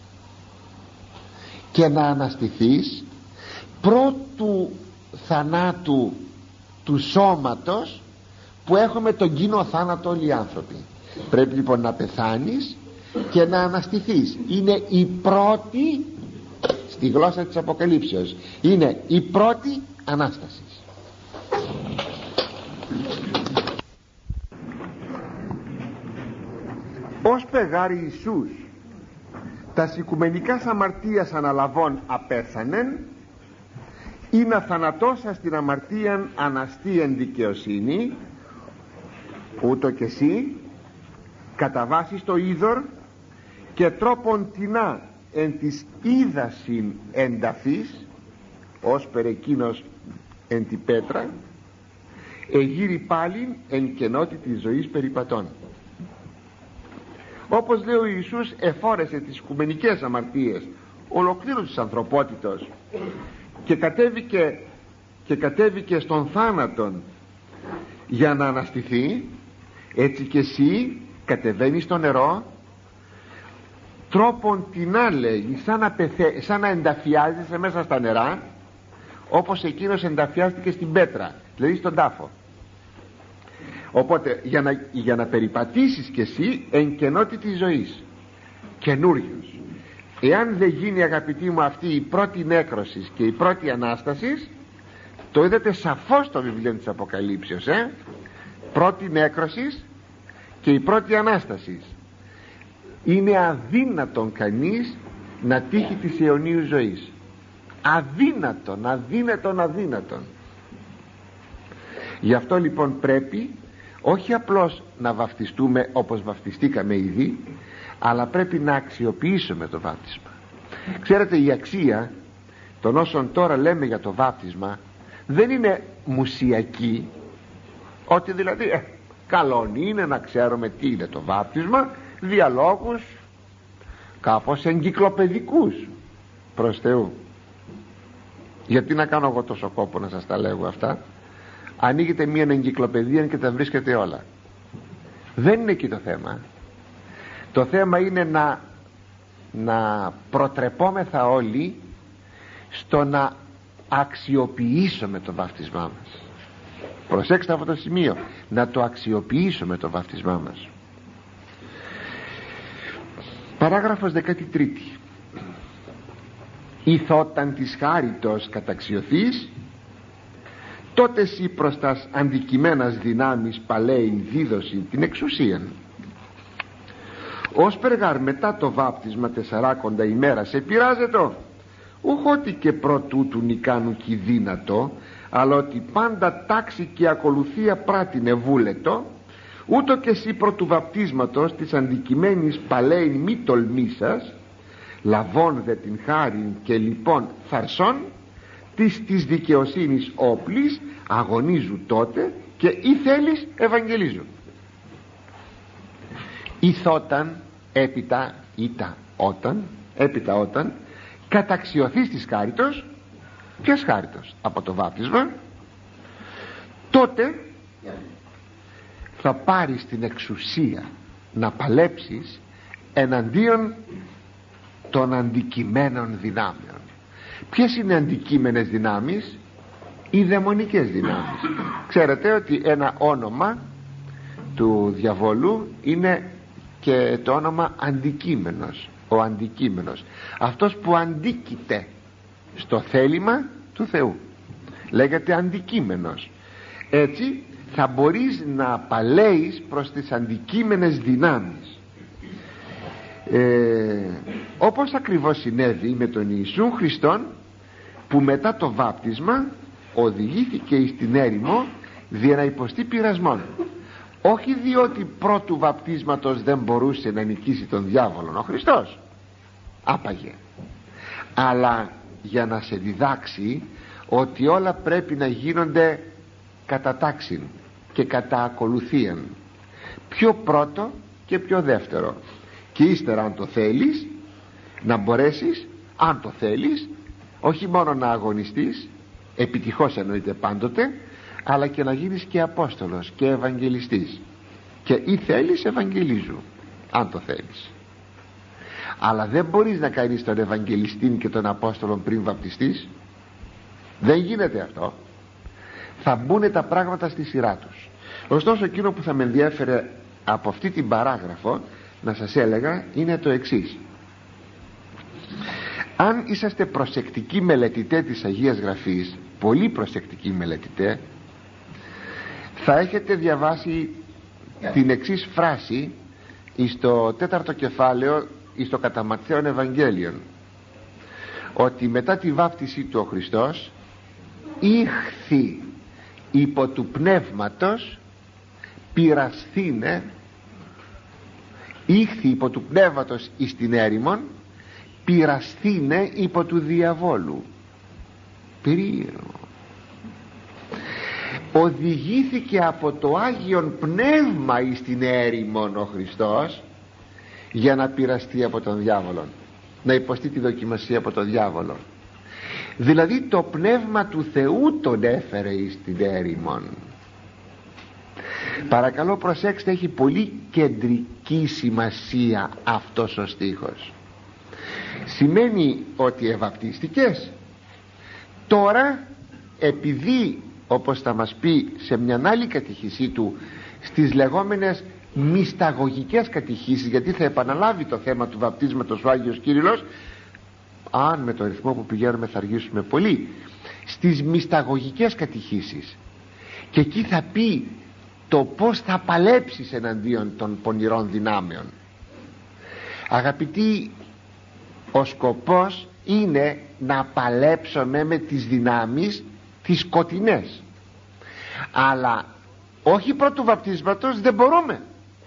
και να αναστηθείς πρώτου θανάτου του σώματος που έχουμε τον κοινό θάνατο όλοι οι άνθρωποι. Πρέπει λοιπόν να πεθάνεις και να αναστηθείς. Είναι η πρώτη, στη γλώσσα της Αποκαλύψεως, είναι η πρώτη Ανάστασης. Ως πεγάρι Ιησούς τας οικουμενικάς αμαρτίας αναλαβών απέθανεν, ή να θανατώσα στην αμαρτίαν αναστή εν δικαιοσύνη, ούτω και εσύ καταβάσεις το είδωρ και τρόπον τεινά εν της είδασιν ενταφής, ως περ εκείνος εν τη πέτρα, εγείρει πάλιν εν κενότη της ζωής περιπατών. Όπως λέει ο Ιησούς, εφόρεσε τις οικουμενικές αμαρτίες ολοκλήρου της ανθρωπότητος και κατέβηκε, και κατέβηκε στον θάνατον για να αναστηθεί. Έτσι και εσύ κατεβαίνεις στο νερό, τρόπον τεινά, λέει, σαν να, πεθέ, σαν να ενταφιάζεσαι μέσα στα νερά, όπως εκείνος ενταφιάστηκε στην πέτρα, δηλαδή στον τάφο. Οπότε για να, για να περιπατήσεις κι εσύ εν κενότη της ζωής, καινούριος. Εάν δεν γίνει, αγαπητοί μου, αυτή η πρώτη νέκρωση και η πρώτη Ανάσταση, το είδατε σαφώς στο βιβλίο της Αποκαλύψεως, ε? πρώτη νέκρωση και η πρώτη Ανάσταση. Είναι αδύνατον κανείς να τύχει της αιωνίου ζωής. Αδύνατον, αδύνατον, αδύνατον. Γι' αυτό λοιπόν πρέπει όχι απλώς να βαφτιστούμε όπως βαφτιστήκαμε ήδη, αλλά πρέπει να αξιοποιήσουμε το βάπτισμα. Ξέρετε, η αξία των όσων τώρα λέμε για το βάπτισμα δεν είναι μουσιακή, ότι δηλαδή ε, καλό είναι να ξέρουμε τι είναι το βάπτισμα, διαλόγους κάπως εγκυκλοπαιδικούς προς Θεού. Γιατί να κάνω εγώ τόσο κόπο να σας τα λέγω αυτά? Ανοίγετε μία εγκυκλοπαιδεία και τα βρίσκετε όλα. Δεν είναι εκεί το θέμα. Το θέμα είναι να, να προτρεπόμεθα όλοι στο να αξιοποιήσουμε το βάπτισμά μας. Προσέξτε αυτό το σημείο, να το αξιοποιήσουμε το βάπτισμά μας. Παράγραφος δεκατρία. Ηθόταν της χάριτος καταξιωθείς, τότε εσύ προς τας αντικειμένας δυνάμεις παλαίην δίδωση την εξουσίαν. Ως περγάρ μετά το βάπτισμα τεσσαράκοντα ημέρα σε πειράζετο, ούχ ότι και προτούτου νικάνου κι δύνατο, αλλά ότι πάντα τάξη και ακολουθία πράτηνε βούλετο, ούτω και εσύ πρωτου βαπτίσματος της αντικειμένης παλαίην μη τολμήσας, λαβών δε την χάριν και λοιπόν φαρσών της, της δικαιοσύνης όπλης αγωνίζου τότε και ή θέλεις ευαγγελίζουν. Ηθόταν έπειτα ήτα όταν έπειτα όταν καταξιωθείς της χάριτος. Ποιας χάριτος? Από το βάπτισμα. Τότε θα πάρεις την εξουσία να παλέψεις εναντίον των αντικειμένων δυνάμεων. Ποιες είναι αντικείμενες δυνάμεις? Οι δαιμονικές δυνάμεις. Ξέρετε ότι ένα όνομα του διαβόλου είναι και το όνομα αντικείμενος. Ο αντικείμενος, αυτός που αντίκειται στο θέλημα του Θεού, λέγεται αντικείμενος. Έτσι θα μπορείς να παλέεις προς τις αντικείμενες δυνάμεις, ε, όπως ακριβώς συνέβη με τον Ιησού Χριστόν, που μετά το βάπτισμα οδηγήθηκε εις την έρημο δια να υποστεί πειρασμόν, όχι διότι πρώτου βαπτίσματος δεν μπορούσε να νικήσει τον διάβολο ο Χριστός, άπαγε, αλλά για να σε διδάξει ότι όλα πρέπει να γίνονται κατά τάξιν και κατά ακολουθίαν, πιο πρώτο και πιο δεύτερο, και ύστερα αν το θέλεις να μπορέσεις, αν το θέλεις, όχι μόνο να αγωνιστείς, επιτυχώς εννοείται πάντοτε, αλλά και να γίνεις και Απόστολος και Ευαγγελιστής, και ή θέλεις ευαγγελίζου αν το θέλεις. Αλλά δεν μπορείς να κάνεις τον Ευαγγελιστή και τον Απόστολο πριν βαπτιστείς. Δεν γίνεται αυτό. Θα μπουν τα πράγματα στη σειρά τους. Ωστόσο εκείνο που θα με ενδιέφερε από αυτή την παράγραφο να σας έλεγα είναι το εξής. Αν είσαστε προσεκτικοί μελετητές της Αγίας Γραφής, πολύ προσεκτικοί μελετητέ, θα έχετε διαβάσει την εξής φράση στο τέταρτο κεφάλαιο στο κατά Ματθαίον Ευαγγέλιον, ότι μετά τη βάπτιση του ο Χριστός ήχθη υπό του πνεύματος πειρασθήνε, ήχθη υπό του πνεύματος εις την έρημον, πειρασθήνε υπό του διαβόλου. Περίεργο. Οδηγήθηκε από το Άγιον Πνεύμα εις την έρημον ο Χριστός για να πειραστεί από τον διάβολο, να υποστεί τη δοκιμασία από τον διάβολο. Δηλαδή το Πνεύμα του Θεού τον έφερε εις την έρημον. Παρακαλώ προσέξτε, έχει πολύ κεντρική σημασία αυτός ο στίχος. Σημαίνει ότι ευαπτίστηκες τώρα, επειδή, όπως θα μας πει σε μια άλλη κατηχησή του, στις λεγόμενες μυσταγωγικές κατηχήσεις, γιατί θα επαναλάβει το θέμα του βαπτίσματος ο Άγιος Κύριλλος, αν με το ρυθμό που πηγαίνουμε θα αργήσουμε πολύ, στις μυσταγωγικές κατηχήσεις, και εκεί θα πει το πως θα παλέψεις εναντίον των πονηρών δυνάμεων. Αγαπητοί, ο σκοπός είναι να παλέψουμε με τις δυνάμεις τις σκοτεινές, αλλά όχι πρώτου βαπτίσματος δεν μπορούμε,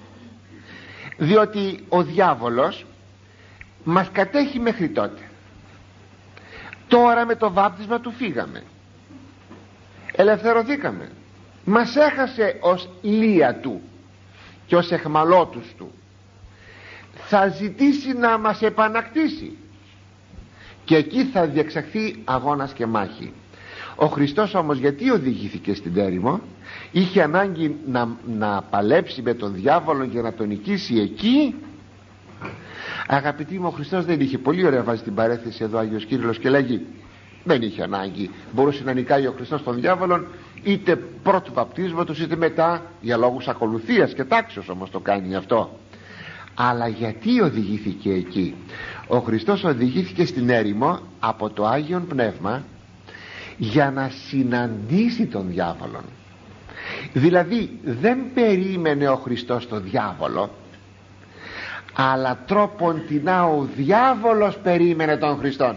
διότι ο διάβολος μας κατέχει μέχρι τότε. Τώρα με το βάπτισμα του φύγαμε, ελευθερωθήκαμε, μας έχασε ως λία του και ως εχμαλώτους του. Θα ζητήσει να μας επανακτήσει και εκεί θα διεξαχθεί αγώνας και μάχη. Ο Χριστός όμως γιατί οδηγήθηκε στην έρημο? Είχε ανάγκη να, να παλέψει με τον διάβολο για να τον νικήσει εκεί. Αγαπητοί μου, ο Χριστός δεν είχε, πολύ ωραία βάζει την παρέθεση εδώ Άγιος Κύριλλος και λέγει, δεν είχε ανάγκη, μπορούσε να νικάει ο Χριστός τον διάβολον είτε πρώτου βαπτίσματος είτε μετά, για λόγους ακολουθίας και τάξεως όμως το κάνει αυτό. Αλλά γιατί οδηγήθηκε εκεί? Ο Χριστός οδηγήθηκε στην έρημο από το Άγιον Πνεύμα για να συναντήσει τον διάβολον. Δηλαδή δεν περίμενε ο Χριστός τον διάβολο, αλλά τρόπον τεινά ο διάβολος περίμενε τον Χριστόν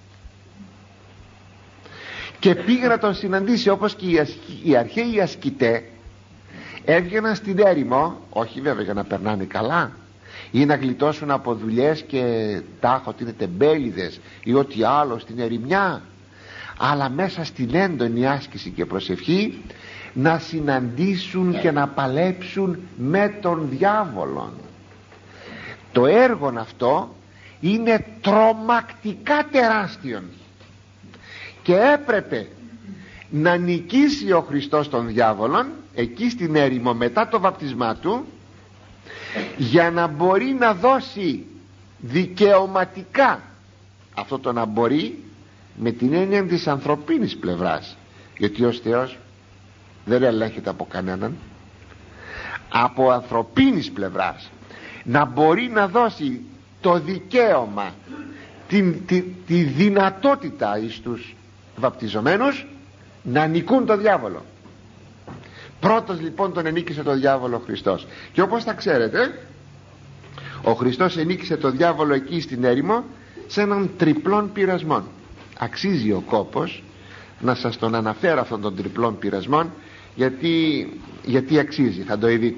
και πήγε να τον συναντήσει, όπως και οι αρχαίοι ασκητέ έβγαιναν στην έρημο, όχι βέβαια για να περνάνε καλά ή να γλιτώσουν από δουλειές και τάχα ότι είναι τεμπέληδες ή ό,τι άλλο στην ερημιά, αλλά μέσα στην έντονη άσκηση και προσευχή να συναντήσουν και να παλέψουν με τον διάβολον. Το έργο αυτό είναι τρομακτικά τεράστιο και έπρεπε να νικήσει ο Χριστός τον διάβολον εκεί στην έρημο μετά το βαπτισμά του, για να μπορεί να δώσει δικαιωματικά, αυτό το να μπορεί με την έννοια της ανθρωπίνης πλευράς, γιατί ως Θεός δεν ελέγχεται από κανέναν, από ανθρωπίνης πλευράς να μπορεί να δώσει το δικαίωμα, την, τη, τη δυνατότητα εις τους βαπτιζομένους να νικούν το διάβολο. Πρώτος λοιπόν τον ενίκησε το διάβολο ο Χριστός, και όπως θα ξέρετε ο Χριστός ενίκησε το διάβολο εκεί στην έρημο σε έναν τριπλόν πειρασμόν. Αξίζει ο κόπος να σας τον αναφέρω αυτόν τον τριπλόν πειρασμόν, γιατί, γιατί αξίζει, θα το δείτε.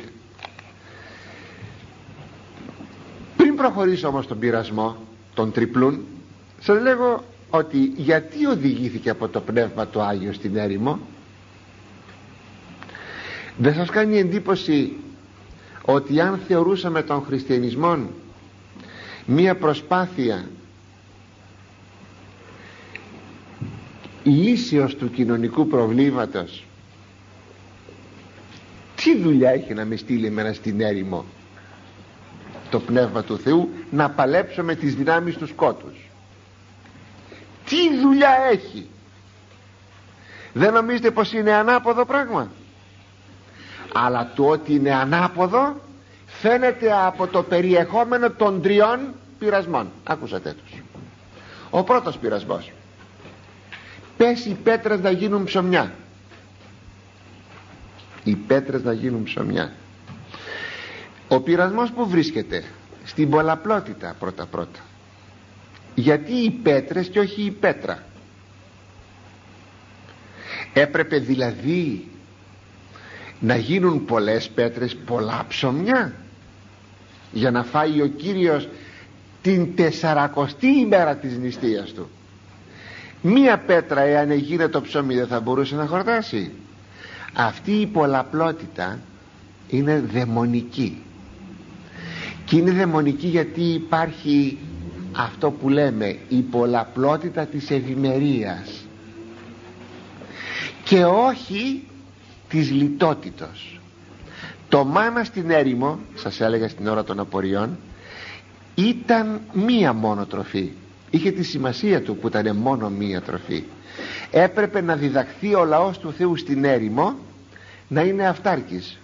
Πριν προχωρήσω όμως τον πειρασμό των τριπλούν, σας λέγω ότι γιατί οδηγήθηκε από το Πνεύμα το Άγιο στην έρημο. Δεν σας κάνει εντύπωση ότι αν θεωρούσαμε τον χριστιανισμό μία προσπάθεια λύσεως του κοινωνικού προβλήματος, τι δουλειά έχει να με στείλει εμένα στην έρημο το Πνεύμα του Θεού να παλέψω με τις δυνάμεις του σκότους? Τι δουλειά έχει? Δεν νομίζετε πως είναι ανάποδο πράγμα? Αλλά το ότι είναι ανάποδο φαίνεται από το περιεχόμενο των τριών πειρασμών. Άκουσατε τους. Ο πρώτος πειρασμός, πες οι πέτρες να γίνουν ψωμιά, οι πέτρες να γίνουν ψωμιά. Ο πειρασμός που βρίσκεται στην πολλαπλότητα πρώτα πρώτα. Γιατί οι πέτρες και όχι η πέτρα? Έπρεπε δηλαδή να γίνουν πολλές πέτρες, πολλά ψωμιά, για να φάει ο Κύριος την τεσσαρακοστή ημέρα της νηστείας του? Μία πέτρα εάν έγινε το ψωμί δεν θα μπορούσε να χορτάσει? Αυτή η πολλαπλότητα είναι δαιμονική, και είναι δαιμονική γιατί υπάρχει αυτό που λέμε η πολλαπλότητα της ευημερίας και όχι της λιτότητος. Το μάνα στην έρημο, σας έλεγα στην ώρα των απορριών, ήταν μία μόνο τροφή. Είχε τη σημασία του που ήταν μόνο μία τροφή. Έπρεπε να διδαχθεί ο λαός του Θεού στην έρημο να είναι αυτάρκης.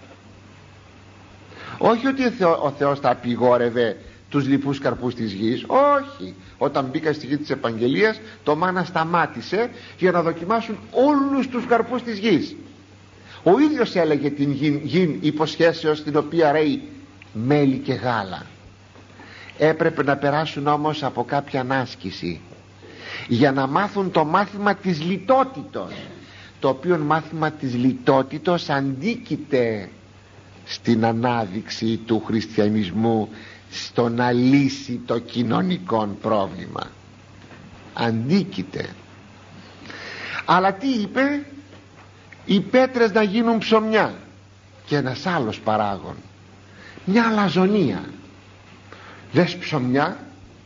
Όχι ότι ο, Θεό, ο Θεός θα απειγόρευε τους λοιπούς καρπούς της γης, όχι. Όταν μπήκα στη γη της Επαγγελίας, το μάνα σταμάτησε για να δοκιμάσουν όλους τους καρπούς της γης. Ο ίδιος έλεγε την γη, γη υποσχέσεως, την οποία ρέει μέλι και γάλα. Έπρεπε να περάσουν όμως από κάποια άσκηση για να μάθουν το μάθημα της λιτότητος, το οποίο μάθημα της λιτότητος αντίκειται στην ανάδειξη του χριστιανισμού στο να λύσει το κοινωνικό πρόβλημα. Αντίκειται. Αλλά τι είπε? Οι πέτρες να γίνουν ψωμιά. Και ένας άλλος παράγων, μια αλαζονία. Λες ψωμιά?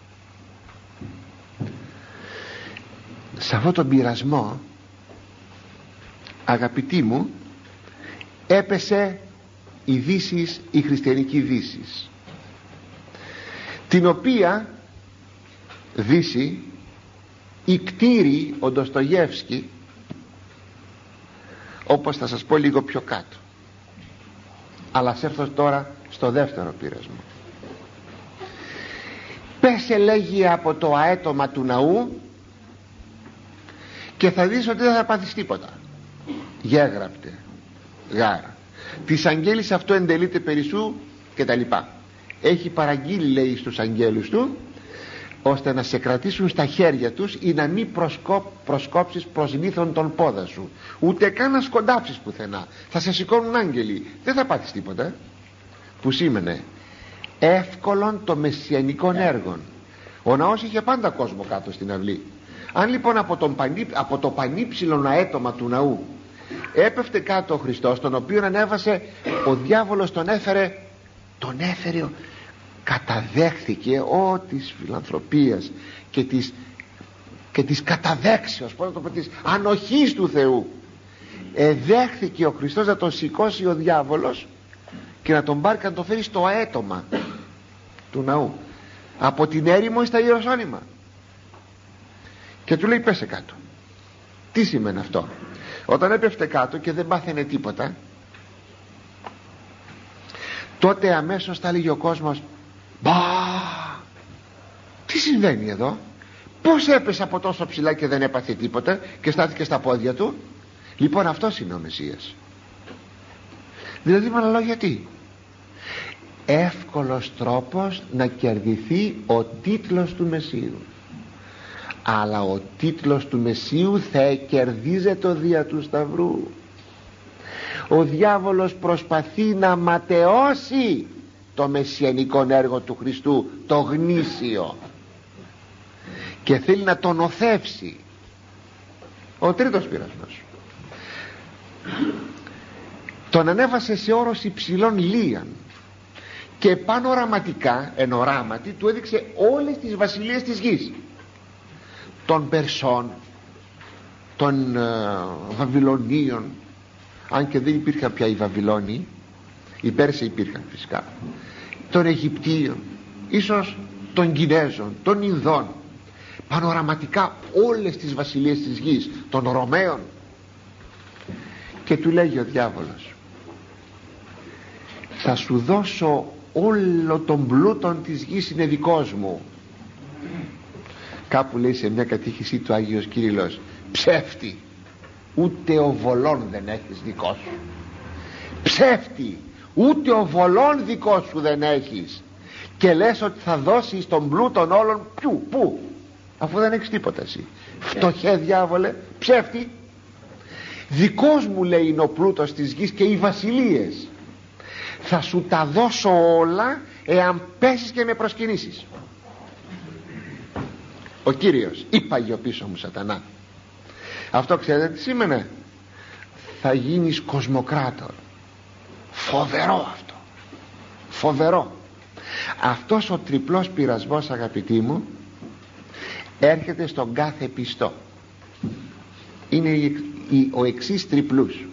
Σε αυτόν τον πειρασμό, αγαπητοί μου, έπεσε η Δύσης, η χριστιανική Δύσης, την οποία Δύση η κτήρη ο Ντοστογεύσκη, όπως θα σας πω λίγο πιο κάτω. Αλλά σε έρθω τώρα στο δεύτερο πειρασμό. Πέσε, λέγει, από το αέτομα του ναού και θα δεις ότι δεν θα πάθεις τίποτα. Γέγραπτε γάρα της αγγέλης αυτό εντελείται περισσού και τα λοιπά. Έχει παραγγείλει, λέει, στους αγγέλους του, ώστε να σε κρατήσουν στα χέρια τους ή να μην προσκό, προσκόψεις προς λίθον τον πόδα σου, ούτε καν να σκοντάψεις πουθενά. Θα σε σηκώνουν άγγελοι, δεν θα πάθεις τίποτα. Που σήμαινε εύκολον το μεσιανικών έργων. Ο ναός είχε πάντα κόσμο κάτω στην αυλή. Αν λοιπόν από, τον πανί, από το πανύψηλον αέτομα του ναού έπεφτε κάτω ο Χριστός, τον οποίον ανέβασε ο διάβολος, τον έφερε τον έφερε καταδέχθηκε ο της φιλανθρωπίας και της, και της καταδέξεως, πώς να το πω, της ανοχής του Θεού. Εδέχθηκε ο Χριστός να τον σηκώσει ο διάβολος και να τον πάρει και να τον φέρει στο αέτομα του ναού, από την έρημο στα Ιεροσόλυμα, και του λέει πέσε κάτω. Τι σημαίνει αυτό? Όταν έπεφτε κάτω και δεν πάθαινε τίποτα, τότε αμέσως θα λέγει ο κόσμος, μπα, τι συμβαίνει εδώ? Πώς έπεσε από τόσο ψηλά και δεν έπαθε τίποτα και στάθηκε στα πόδια του? Λοιπόν, αυτός είναι ο Μεσσίας. Δηλαδή, με άλλα λόγια, τι? Εύκολος τρόπος να κερδιθεί ο τίτλος του Μεσσίου. Αλλά ο τίτλος του Μεσσίου θα κερδίζεται δια του Σταυρού. Ο διάβολος προσπαθεί να ματαιώσει το μεσιανικό έργο του Χριστού, το γνήσιο, και θέλει να τον οθεύσει. Ο τρίτος πειρασμός, τον ανέβασε σε όρος υψηλών λίαν και πάνω οραματικά, εν οράματι, του έδειξε όλες τις βασιλείες της γης, των Περσών, των uh, Βαβυλωνίων, αν και δεν υπήρχαν πια οι Βαβυλώνοι, οι Πέρσοι υπήρχαν φυσικά, των Αιγυπτίων, ίσως των Κινέζων, των Ινδών, πανοραματικά όλες τις βασιλείες της γης, των Ρωμαίων. Και του λέγει ο διάβολος, θα σου δώσω όλο τον πλούτον της γης, είναι δικός μου. Κάπου λέει σε μια κατήχηση του Άγιος Κύριλλος, ψεύτη, ούτε ο βολών δεν έχεις δικό σου. Ψεύτη, ούτε ο βολών δικό σου δεν έχεις, και λες ότι θα δώσεις τον πλούτον όλων. Ποιου, πού, αφού δεν έχεις τίποτα εσύ? Φτωχέ διάβολε, ψεύτη. Δικός μου, λέει, είναι ο πλούτος της γης και οι βασιλείες. Θα σου τα δώσω όλα εάν πέσεις και με προσκυνήσεις. Ο Κύριος είπαγε ο πίσω μου σατανά. Αυτό ξέρετε τι σήμαινε? Θα γίνεις κοσμοκράτορ. Φοβερό αυτό, φοβερό. Αυτός ο τριπλός πειρασμός, αγαπητοί μου, έρχεται στον κάθε πιστό. Είναι ο εξής τριπλούς.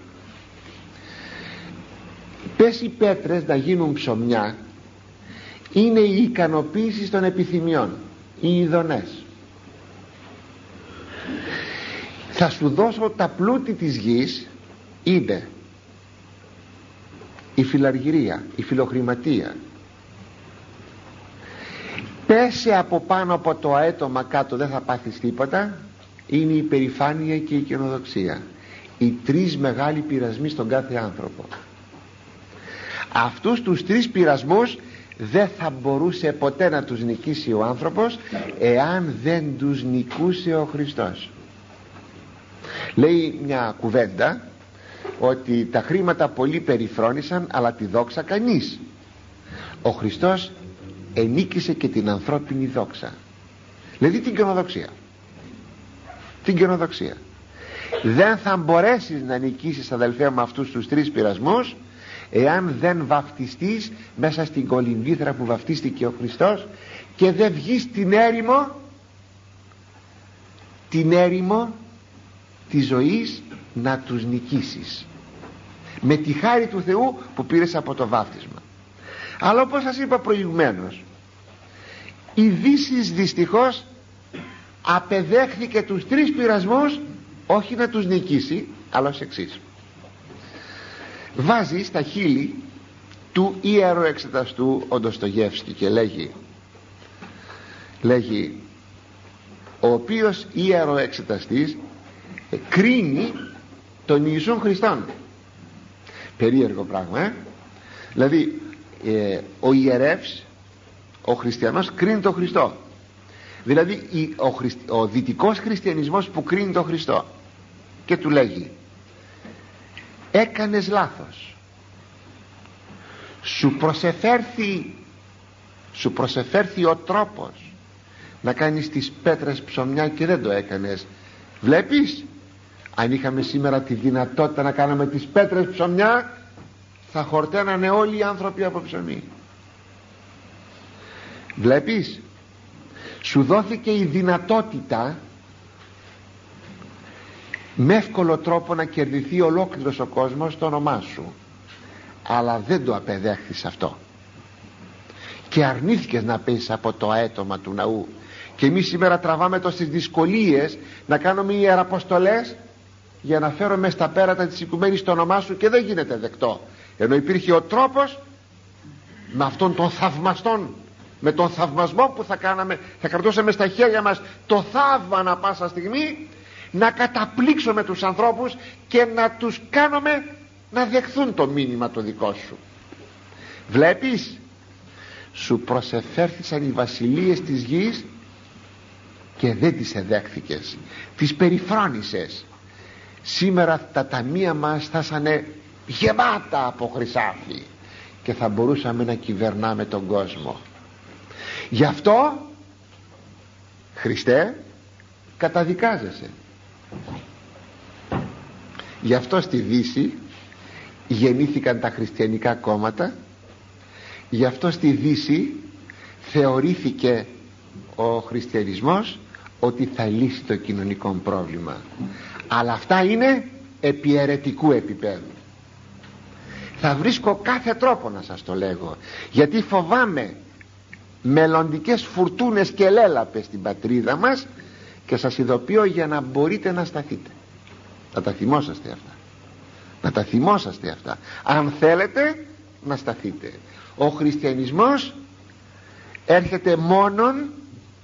Πες οι πέτρες να γίνουν ψωμιά, είναι η ικανοποίηση των επιθυμιών, οι ειδονές. Θα σου δώσω τα πλούτη της γης, είναι η φιλαργυρία, η φιλοχρηματία. Πέσε από πάνω από το αέτομα κάτω, δεν θα πάθεις τίποτα. Είναι η υπερηφάνεια και η καινοδοξία, οι τρεις μεγάλοι πειρασμοί στον κάθε άνθρωπο. Αυτούς τους τρεις πειρασμούς δεν θα μπορούσε ποτέ να τους νικήσει ο άνθρωπος εάν δεν τους νικούσε ο Χριστός. Λέει μια κουβέντα ότι τα χρήματα πολλοί περιφρόνησαν, αλλά τη δόξα κανείς. Ο Χριστός ενίκησε και την ανθρώπινη δόξα, δηλαδή την καινοδοξία. Την καινοδοξία. Δεν θα μπορέσεις να νικήσεις, αδελφέ μου, αυτούς τους τρεις πειρασμούς εάν δεν βαφτιστείς μέσα στην κολυμβήθρα που βαφτίστηκε ο Χριστός και δεν βγεις την έρημο, την έρημο της ζωής να τους νικήσεις με τη χάρη του Θεού που πήρες από το βάφτισμα. Αλλά όπως σας είπα προηγουμένως, η Δύσης δυστυχώς απεδέχθηκε τους τρεις πειρασμούς, όχι να τους νικήσει, αλλά ως εξής. Βάζει στα χείλη του ιεροεξεταστού ο Ντοστογεύσκη και λέγει λέγει ο οποίος ιεροεξεταστής κρίνει τον Ιησούν Χριστόν. Περίεργο πράγμα, ε? Δηλαδή ε, ο ιερεύς, ο χριστιανός, κρίνει τον Χριστό. Δηλαδή ο, Χριστ... ο δυτικός χριστιανισμός που κρίνει τον Χριστό και του λέγει, έκανες λάθος, σου προσεφέρθη σου προσεφέρθη ο τρόπος να κάνεις τις πέτρες ψωμιά και δεν το έκανες. Βλέπεις, αν είχαμε σήμερα τη δυνατότητα να κάνουμε τις πέτρες ψωμιά, θα χορταίνανε όλοι οι άνθρωποι από ψωμί. Βλέπεις, σου δόθηκε η δυνατότητα με εύκολο τρόπο να κερδιθεί ολόκληρος ο κόσμος στο όνομά σου, αλλά δεν το απεδέχθης αυτό και αρνήθηκες να πέσεις από το αέτομα του ναού. Και εμείς σήμερα τραβάμε τόσες δυσκολίες να κάνουμε ιεραποστολές για να φέρουμε στα πέρατα της οικουμένης το όνομά σου και δεν γίνεται δεκτό, ενώ υπήρχε ο τρόπος με αυτόν τον θαυμαστόν, με τον θαυμασμό που θα κάναμε, θα κρατούσαμε στα χέρια μας το θαύμα ανα πάσα στιγμή, να καταπλήξουμε τους ανθρώπους και να τους κάνουμε να δεχθούν το μήνυμα το δικό σου. Βλέπεις, σου προσεφέρθησαν οι βασιλείες της γης και δεν τις εδέχθηκες, τις περιφρόνησες. Σήμερα τα ταμεία μας φτάσανε γεμάτα από χρυσάφι και θα μπορούσαμε να κυβερνάμε τον κόσμο. Γι' αυτό, Χριστέ, καταδικάζεσαι. Γι' αυτό στη Δύση γεννήθηκαν τα χριστιανικά κόμματα, γι' αυτό στη Δύση θεωρήθηκε ο χριστιανισμός ότι θα λύσει το κοινωνικό πρόβλημα. Αλλά αυτά είναι επί αιρετικού επίπεδου. Θα βρίσκω κάθε τρόπο να σας το λέγω, γιατί φοβάμαι μελλοντικές φουρτούνες και λέλαπες στην πατρίδα μας, και σας ειδοποιώ για να μπορείτε να σταθείτε, να τα θυμόσαστε αυτά, να τα θυμόσαστε αυτά, αν θέλετε να σταθείτε. Ο χριστιανισμός έρχεται μόνον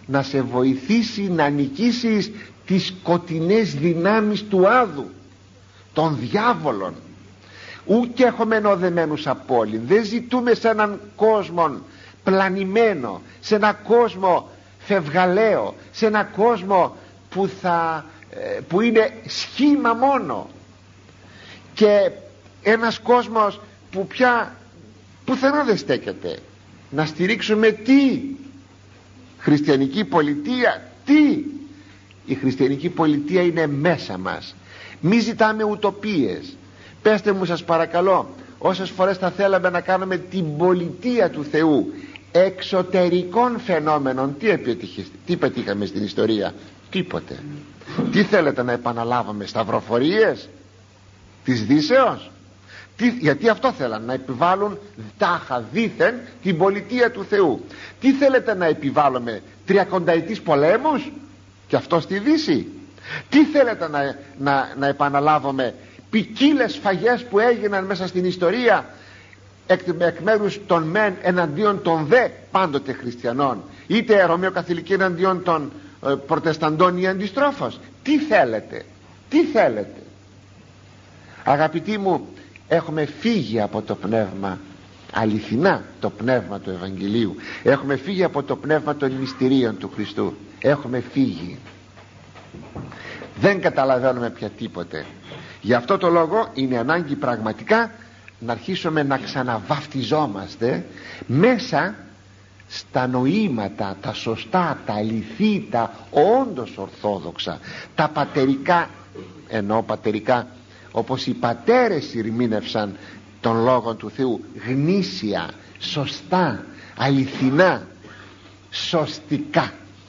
να σε βοηθήσει να νικήσεις τις σκοτεινές δυνάμεις του άδου, των διάβολων. Ου και έχουμε ενωδεμένους από όλοι. Δεν ζητούμε σε έναν κόσμο πλανημένο, σε έναν κόσμο φευγαλαίο, σε έναν κόσμο που, θα, που είναι σχήμα μόνο, και ένας κόσμος που πια πουθενά δεν στέκεται. Να στηρίξουμε τι? Χριστιανική πολιτεία. Τι? Η χριστιανική πολιτεία είναι μέσα μας. Μη ζητάμε ουτοπίες. Πέστε μου σας παρακαλώ, όσες φορές θα θέλαμε να κάνουμε την πολιτεία του Θεού εξωτερικών φαινόμενων, τι, επιτυχε, τι πετύχαμε στην ιστορία? Τίποτε. Τι θέλετε να επαναλάβουμε? Σταυροφορίες της Δύσεως? Τι, γιατί αυτό θέλαν, να επιβάλλουν τάχα δήθεν την πολιτεία του Θεού. Τι θέλετε να επιβάλλουμε? Τριακονταετής πολέμους? Και αυτό στη Δύση. Τι θέλετε να, να, να επαναλάβουμε? Ποικίλες σφαγές που έγιναν μέσα στην ιστορία εκ, εκ μέρους των μεν εναντίον των δε, πάντοτε χριστιανών, είτε ρωμαιοκαθολικοί εναντίον των ε, προτεσταντών ή αντιστρόφως. Τι θέλετε? Τι θέλετε? Αγαπητοί μου, έχουμε φύγει από το πνεύμα, αληθινά το πνεύμα του Ευαγγελίου. Έχουμε φύγει από το πνεύμα των μυστηρίων του Χριστού. Έχουμε φύγει. Δεν καταλαβαίνουμε πια τίποτε. Γι' αυτό το λόγο είναι ανάγκη πραγματικά να αρχίσουμε να ξαναβαφτιζόμαστε μέσα στα νοήματα, τα σωστά, τα αληθή, τα όντως ορθόδοξα, τα πατερικά, ενώ πατερικά όπως οι πατέρες ηρμήνευσαν των λόγων του Θεού, γνήσια, σωστά, αληθινά, σωστικά.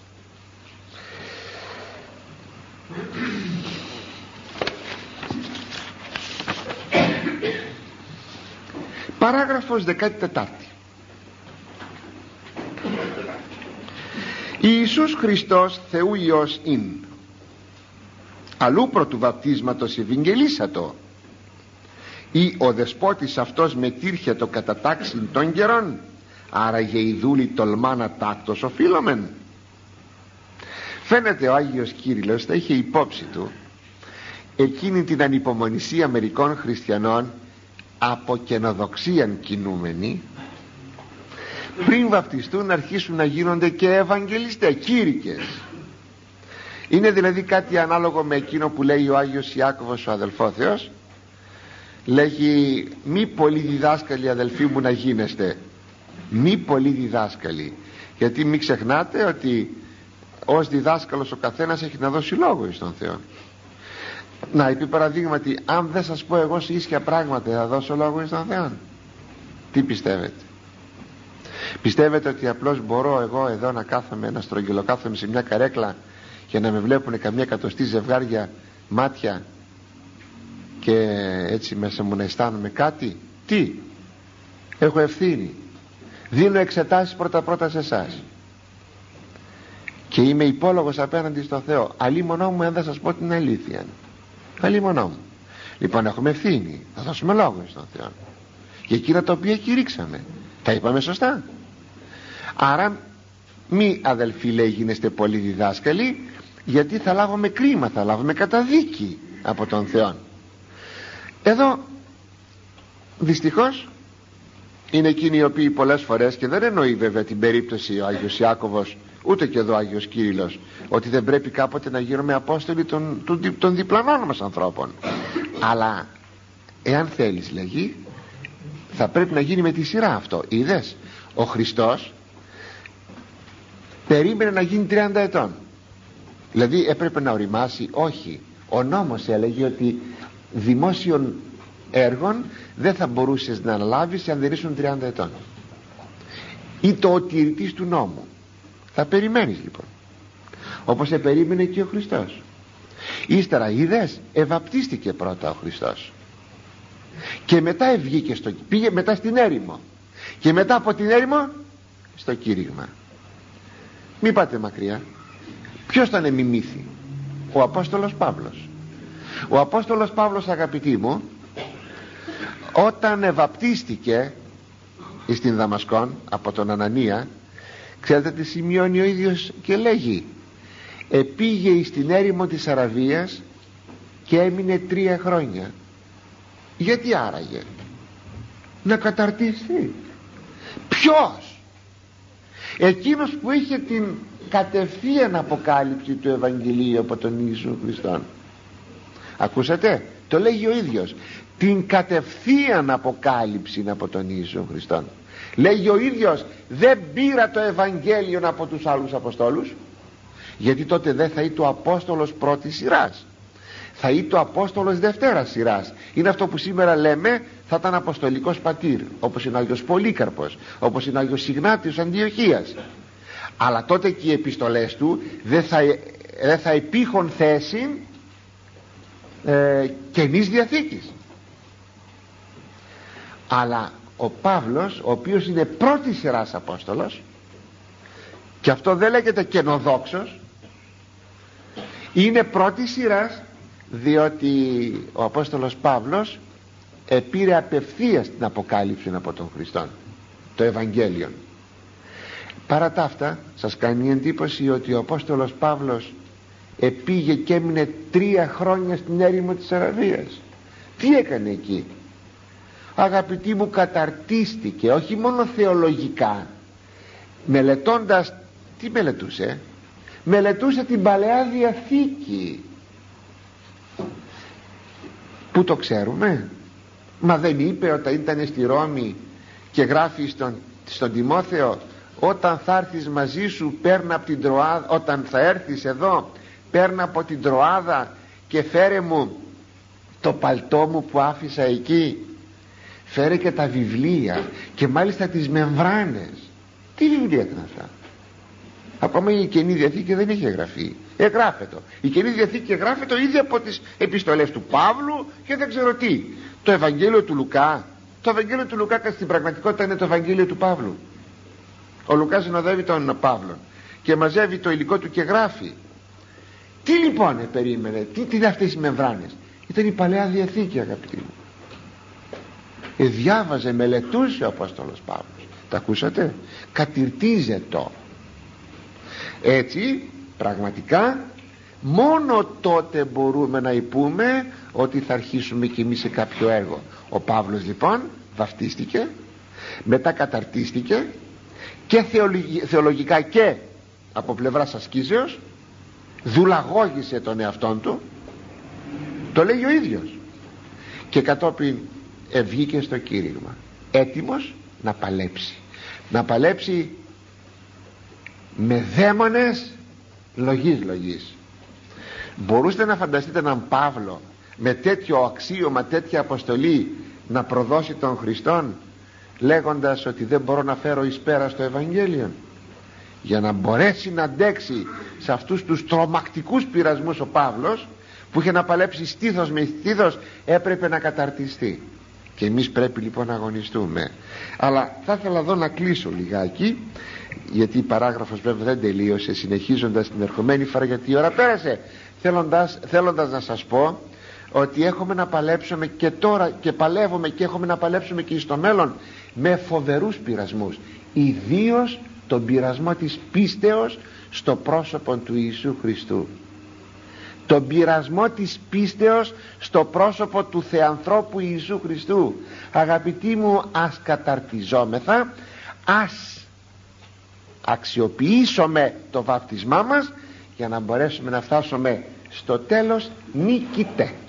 Παράγραφος δεκατετάρτη. Ιησούς Χριστός Θεού Υιός ειν, αλλού προ του βαπτίσματος ευηγγελίσατο, ή ο δεσπότης αυτός μετήρχετο κατά τάξιν των καιρών, άραγε η δούλη τολμάνα τάκτος οφείλομεν. Φαίνεται ο Άγιος Κύριλλος θα είχε υπόψη του εκείνη την ανυπομονησία μερικών χριστιανών από καινοδοξίαν κινούμενοι, πριν βαπτιστούν να αρχίσουν να γίνονται και ευαγγελιστές, κήρυκες. Είναι δηλαδή κάτι ανάλογο με εκείνο που λέει ο Άγιος Ιάκωβος ο αδελφόθεος. Λέγει, μη πολύ διδάσκαλοι αδελφοί μου να γίνεστε, μη πολύ διδάσκαλοι, γιατί μην ξεχνάτε ότι ως διδάσκαλος ο καθένας έχει να δώσει λόγο εις τον Θεό. Να, επί παραδείγματι, αν δεν σας πω εγώ σε ίσια πράγματα, θα δώσω λόγο εις τον Θεό? Τι πιστεύετε? Πιστεύετε ότι απλώς μπορώ εγώ εδώ να κάθομαι, να στρογγυλοκάθομαι σε μια καρέκλα και να με βλέπουν καμιά εκατοστή ζευγάρια μάτια και έτσι μέσα μου να αισθάνομαι κάτι? Τι? Έχω ευθύνη, δίνω εξετάσεις πρώτα πρώτα σε εσάς και είμαι υπόλογος απέναντι στο Θεό. Αλλήμονό μου αν δεν σας πω την αλήθεια, αλλήμονό μου. Λοιπόν, έχουμε ευθύνη, θα δώσουμε λόγο στον Θεό για εκείνα τα οποία κηρύξαμε. Τα είπαμε σωστά? Άρα μη, αδελφοί, λέει, γίνεστε πολύ διδάσκαλοι, γιατί θα λάβουμε κρίμα, θα λάβουμε καταδίκη από τον Θεό. Εδώ δυστυχώς είναι εκείνοι οι οποίοι πολλές φορές, και δεν εννοεί βέβαια την περίπτωση ο Άγιος Ιάκωβος, ούτε και εδώ ο Άγιος Κύριλλος, ότι δεν πρέπει κάποτε να γίνουμε απόστολοι των, των, των διπλανών μας ανθρώπων, αλλά εάν θέλεις, λέγει, θα πρέπει να γίνει με τη σειρά αυτό. Είδες, ο Χριστός περίμενε να γίνει τριάντα ετών, δηλαδή έπρεπε να οριμάσει? Όχι, ο νόμος έλεγε ότι δημόσιων έργων δεν θα μπορούσες να αναλάβεις αν δεν ήσουν τριάντα ετών, ή το ο τηρητής του νόμου. Θα περιμένεις λοιπόν, όπως επερίμενε και ο Χριστός. Ύστερα, είδες, ευαπτίστηκε πρώτα ο Χριστός και μετά ευγήκε στο, πήγε μετά στην έρημο και μετά από την έρημο στο κήρυγμα. Μη πάτε μακριά. Ποιος τον εμιμήθη? Ο Απόστολος Παύλος. Ο Απόστολος Παύλος, αγαπητοί μου, όταν ευαπτίστηκε στην Δαμασκόν από τον Ανανία, Ξέρετε τι σημειώνει ο ίδιος και λέγει? Επήγε στην έρημο της Αραβίας και έμεινε τρία χρόνια. Γιατί άραγε? Να καταρτιστεί. Ποιος? Εκείνος που είχε την κατευθείαν αποκάλυψη του Ευαγγελίου από τον Ιησού Χριστόν. Ακούσατε? Το λέγει ο ίδιος, την κατευθείαν αποκάλυψη από τον Ιησού Χριστόν. Λέγει ο ίδιος, δεν πήρα το Ευαγγέλιο από τους άλλους Αποστόλους, γιατί τότε δεν θα ήταν ο Απόστολος πρώτης σειράς, θα ήταν ο Απόστολος δευτέρας σειράς. Είναι αυτό που σήμερα λέμε θα ήταν Αποστολικός πατήρ, όπως είναι ο Άγιος Πολύκαρπος, όπως είναι ο Άγιος Ιγνάτιος Αντιοχίας. Αλλά τότε και οι επιστολές του δεν θα, δεν θα υπήρχαν θέση ε, καινής διαθήκης. Αλλά ο Παύλος, ο οποίος είναι πρώτης σειράς Απόστολος, και αυτό δεν λέγεται καινοδόξος, είναι πρώτης σειράς, διότι ο Απόστολος Παύλος επήρε απευθείας την αποκάλυψη από τον Χριστόν, το Ευαγγέλιο. Παρά τα αυτά σας κάνει εντύπωση ότι ο Απόστολος Παύλος επήγε και έμεινε τρία χρόνια στην έρημο της Αραβίας. Τι έκανε εκεί? Αγαπητοί μου, καταρτίστηκε, όχι μόνο θεολογικά, μελετώντας, τι μελετούσε? Μελετούσε την Παλαιά Διαθήκη. Πού το ξέρουμε? Μα δεν είπε όταν ήταν στη Ρώμη και γράφει στον, στον Τιμόθεο, όταν θα έρθεις μαζί σου παίρνα από την Τροάδα, όταν θα έρθεις εδώ παίρνα από την Τροάδα και φέρε μου το παλτό μου που άφησα εκεί, φέρε και τα βιβλία και μάλιστα τις μεμβράνες. Τι βιβλία ήταν αυτά? Ακόμα η Καινή Διαθήκη δεν είχε γραφεί, εγγράφεται. Η Καινή Διαθήκη εγγράφεται ήδη από τις επιστολές του Παύλου και δεν ξέρω τι. Το Ευαγγέλιο του Λουκά, το Ευαγγέλιο του Λουκά στην πραγματικότητα είναι το Ευαγγέλιο του Παύλου. Ο Λουκάς συνοδεύει τον Παύλο και μαζεύει το υλικό του και γράφει. Τι λοιπόν ε, περίμενε, τι, τι είναι αυτές οι μεμβράνες? Ήταν η Παλαιά Διαθήκη, αγαπητοί μου. Ε, διάβαζε, μελετούσε ο Απόστολος Παύλος. Τα ακούσατε? Κατηρτίζε το. Έτσι πραγματικά μόνο τότε μπορούμε να υπούμε ότι θα αρχίσουμε κι εμείς σε κάποιο έργο. Ο Παύλος λοιπόν βαφτίστηκε, μετά καταρτίστηκε και θεολογικά και από πλευράς ασκήσεως, δουλαγώγησε τον εαυτόν του, το λέει ο ίδιος, και κατόπιν βγήκε στο κήρυγμα έτοιμος να παλέψει, να παλέψει με δαίμονες λογής λογής. Μπορούσατε να φανταστείτε έναν Παύλο με τέτοιο αξίωμα, τέτοια αποστολή, να προδώσει τον Χριστόν, λέγοντας ότι δεν μπορώ να φέρω εις πέρα στο Ευαγγέλιο? Για να μπορέσει να αντέξει σε αυτούς τους τρομακτικούς πειρασμούς ο Παύλος, που είχε να παλέψει στήθος με στήθος, έπρεπε να καταρτιστεί. Και εμείς πρέπει λοιπόν να αγωνιστούμε. Αλλά θα ήθελα εδώ να κλείσω λιγάκι, γιατί η παράγραφος βέβαια δεν τελείωσε, συνεχίζοντας την ερχομένη φορά, γιατί η ώρα πέρασε, θέλοντας, θέλοντας να σας πω ότι έχουμε να παλέψουμε και τώρα, και παλεύουμε και έχουμε να παλέψουμε και στο μέλλον με φοβερούς πειρασμούς, ιδίως τον πειρασμό της πίστεως στο πρόσωπο του Ιησού Χριστού, τον πειρασμό της πίστεως στο πρόσωπο του Θεανθρώπου Ιησού Χριστού. Αγαπητοί μου, ας καταρτιζόμεθα, ας αξιοποιήσουμε το βάπτισμά μας για να μπορέσουμε να φτάσουμε στο τέλος νικητέ.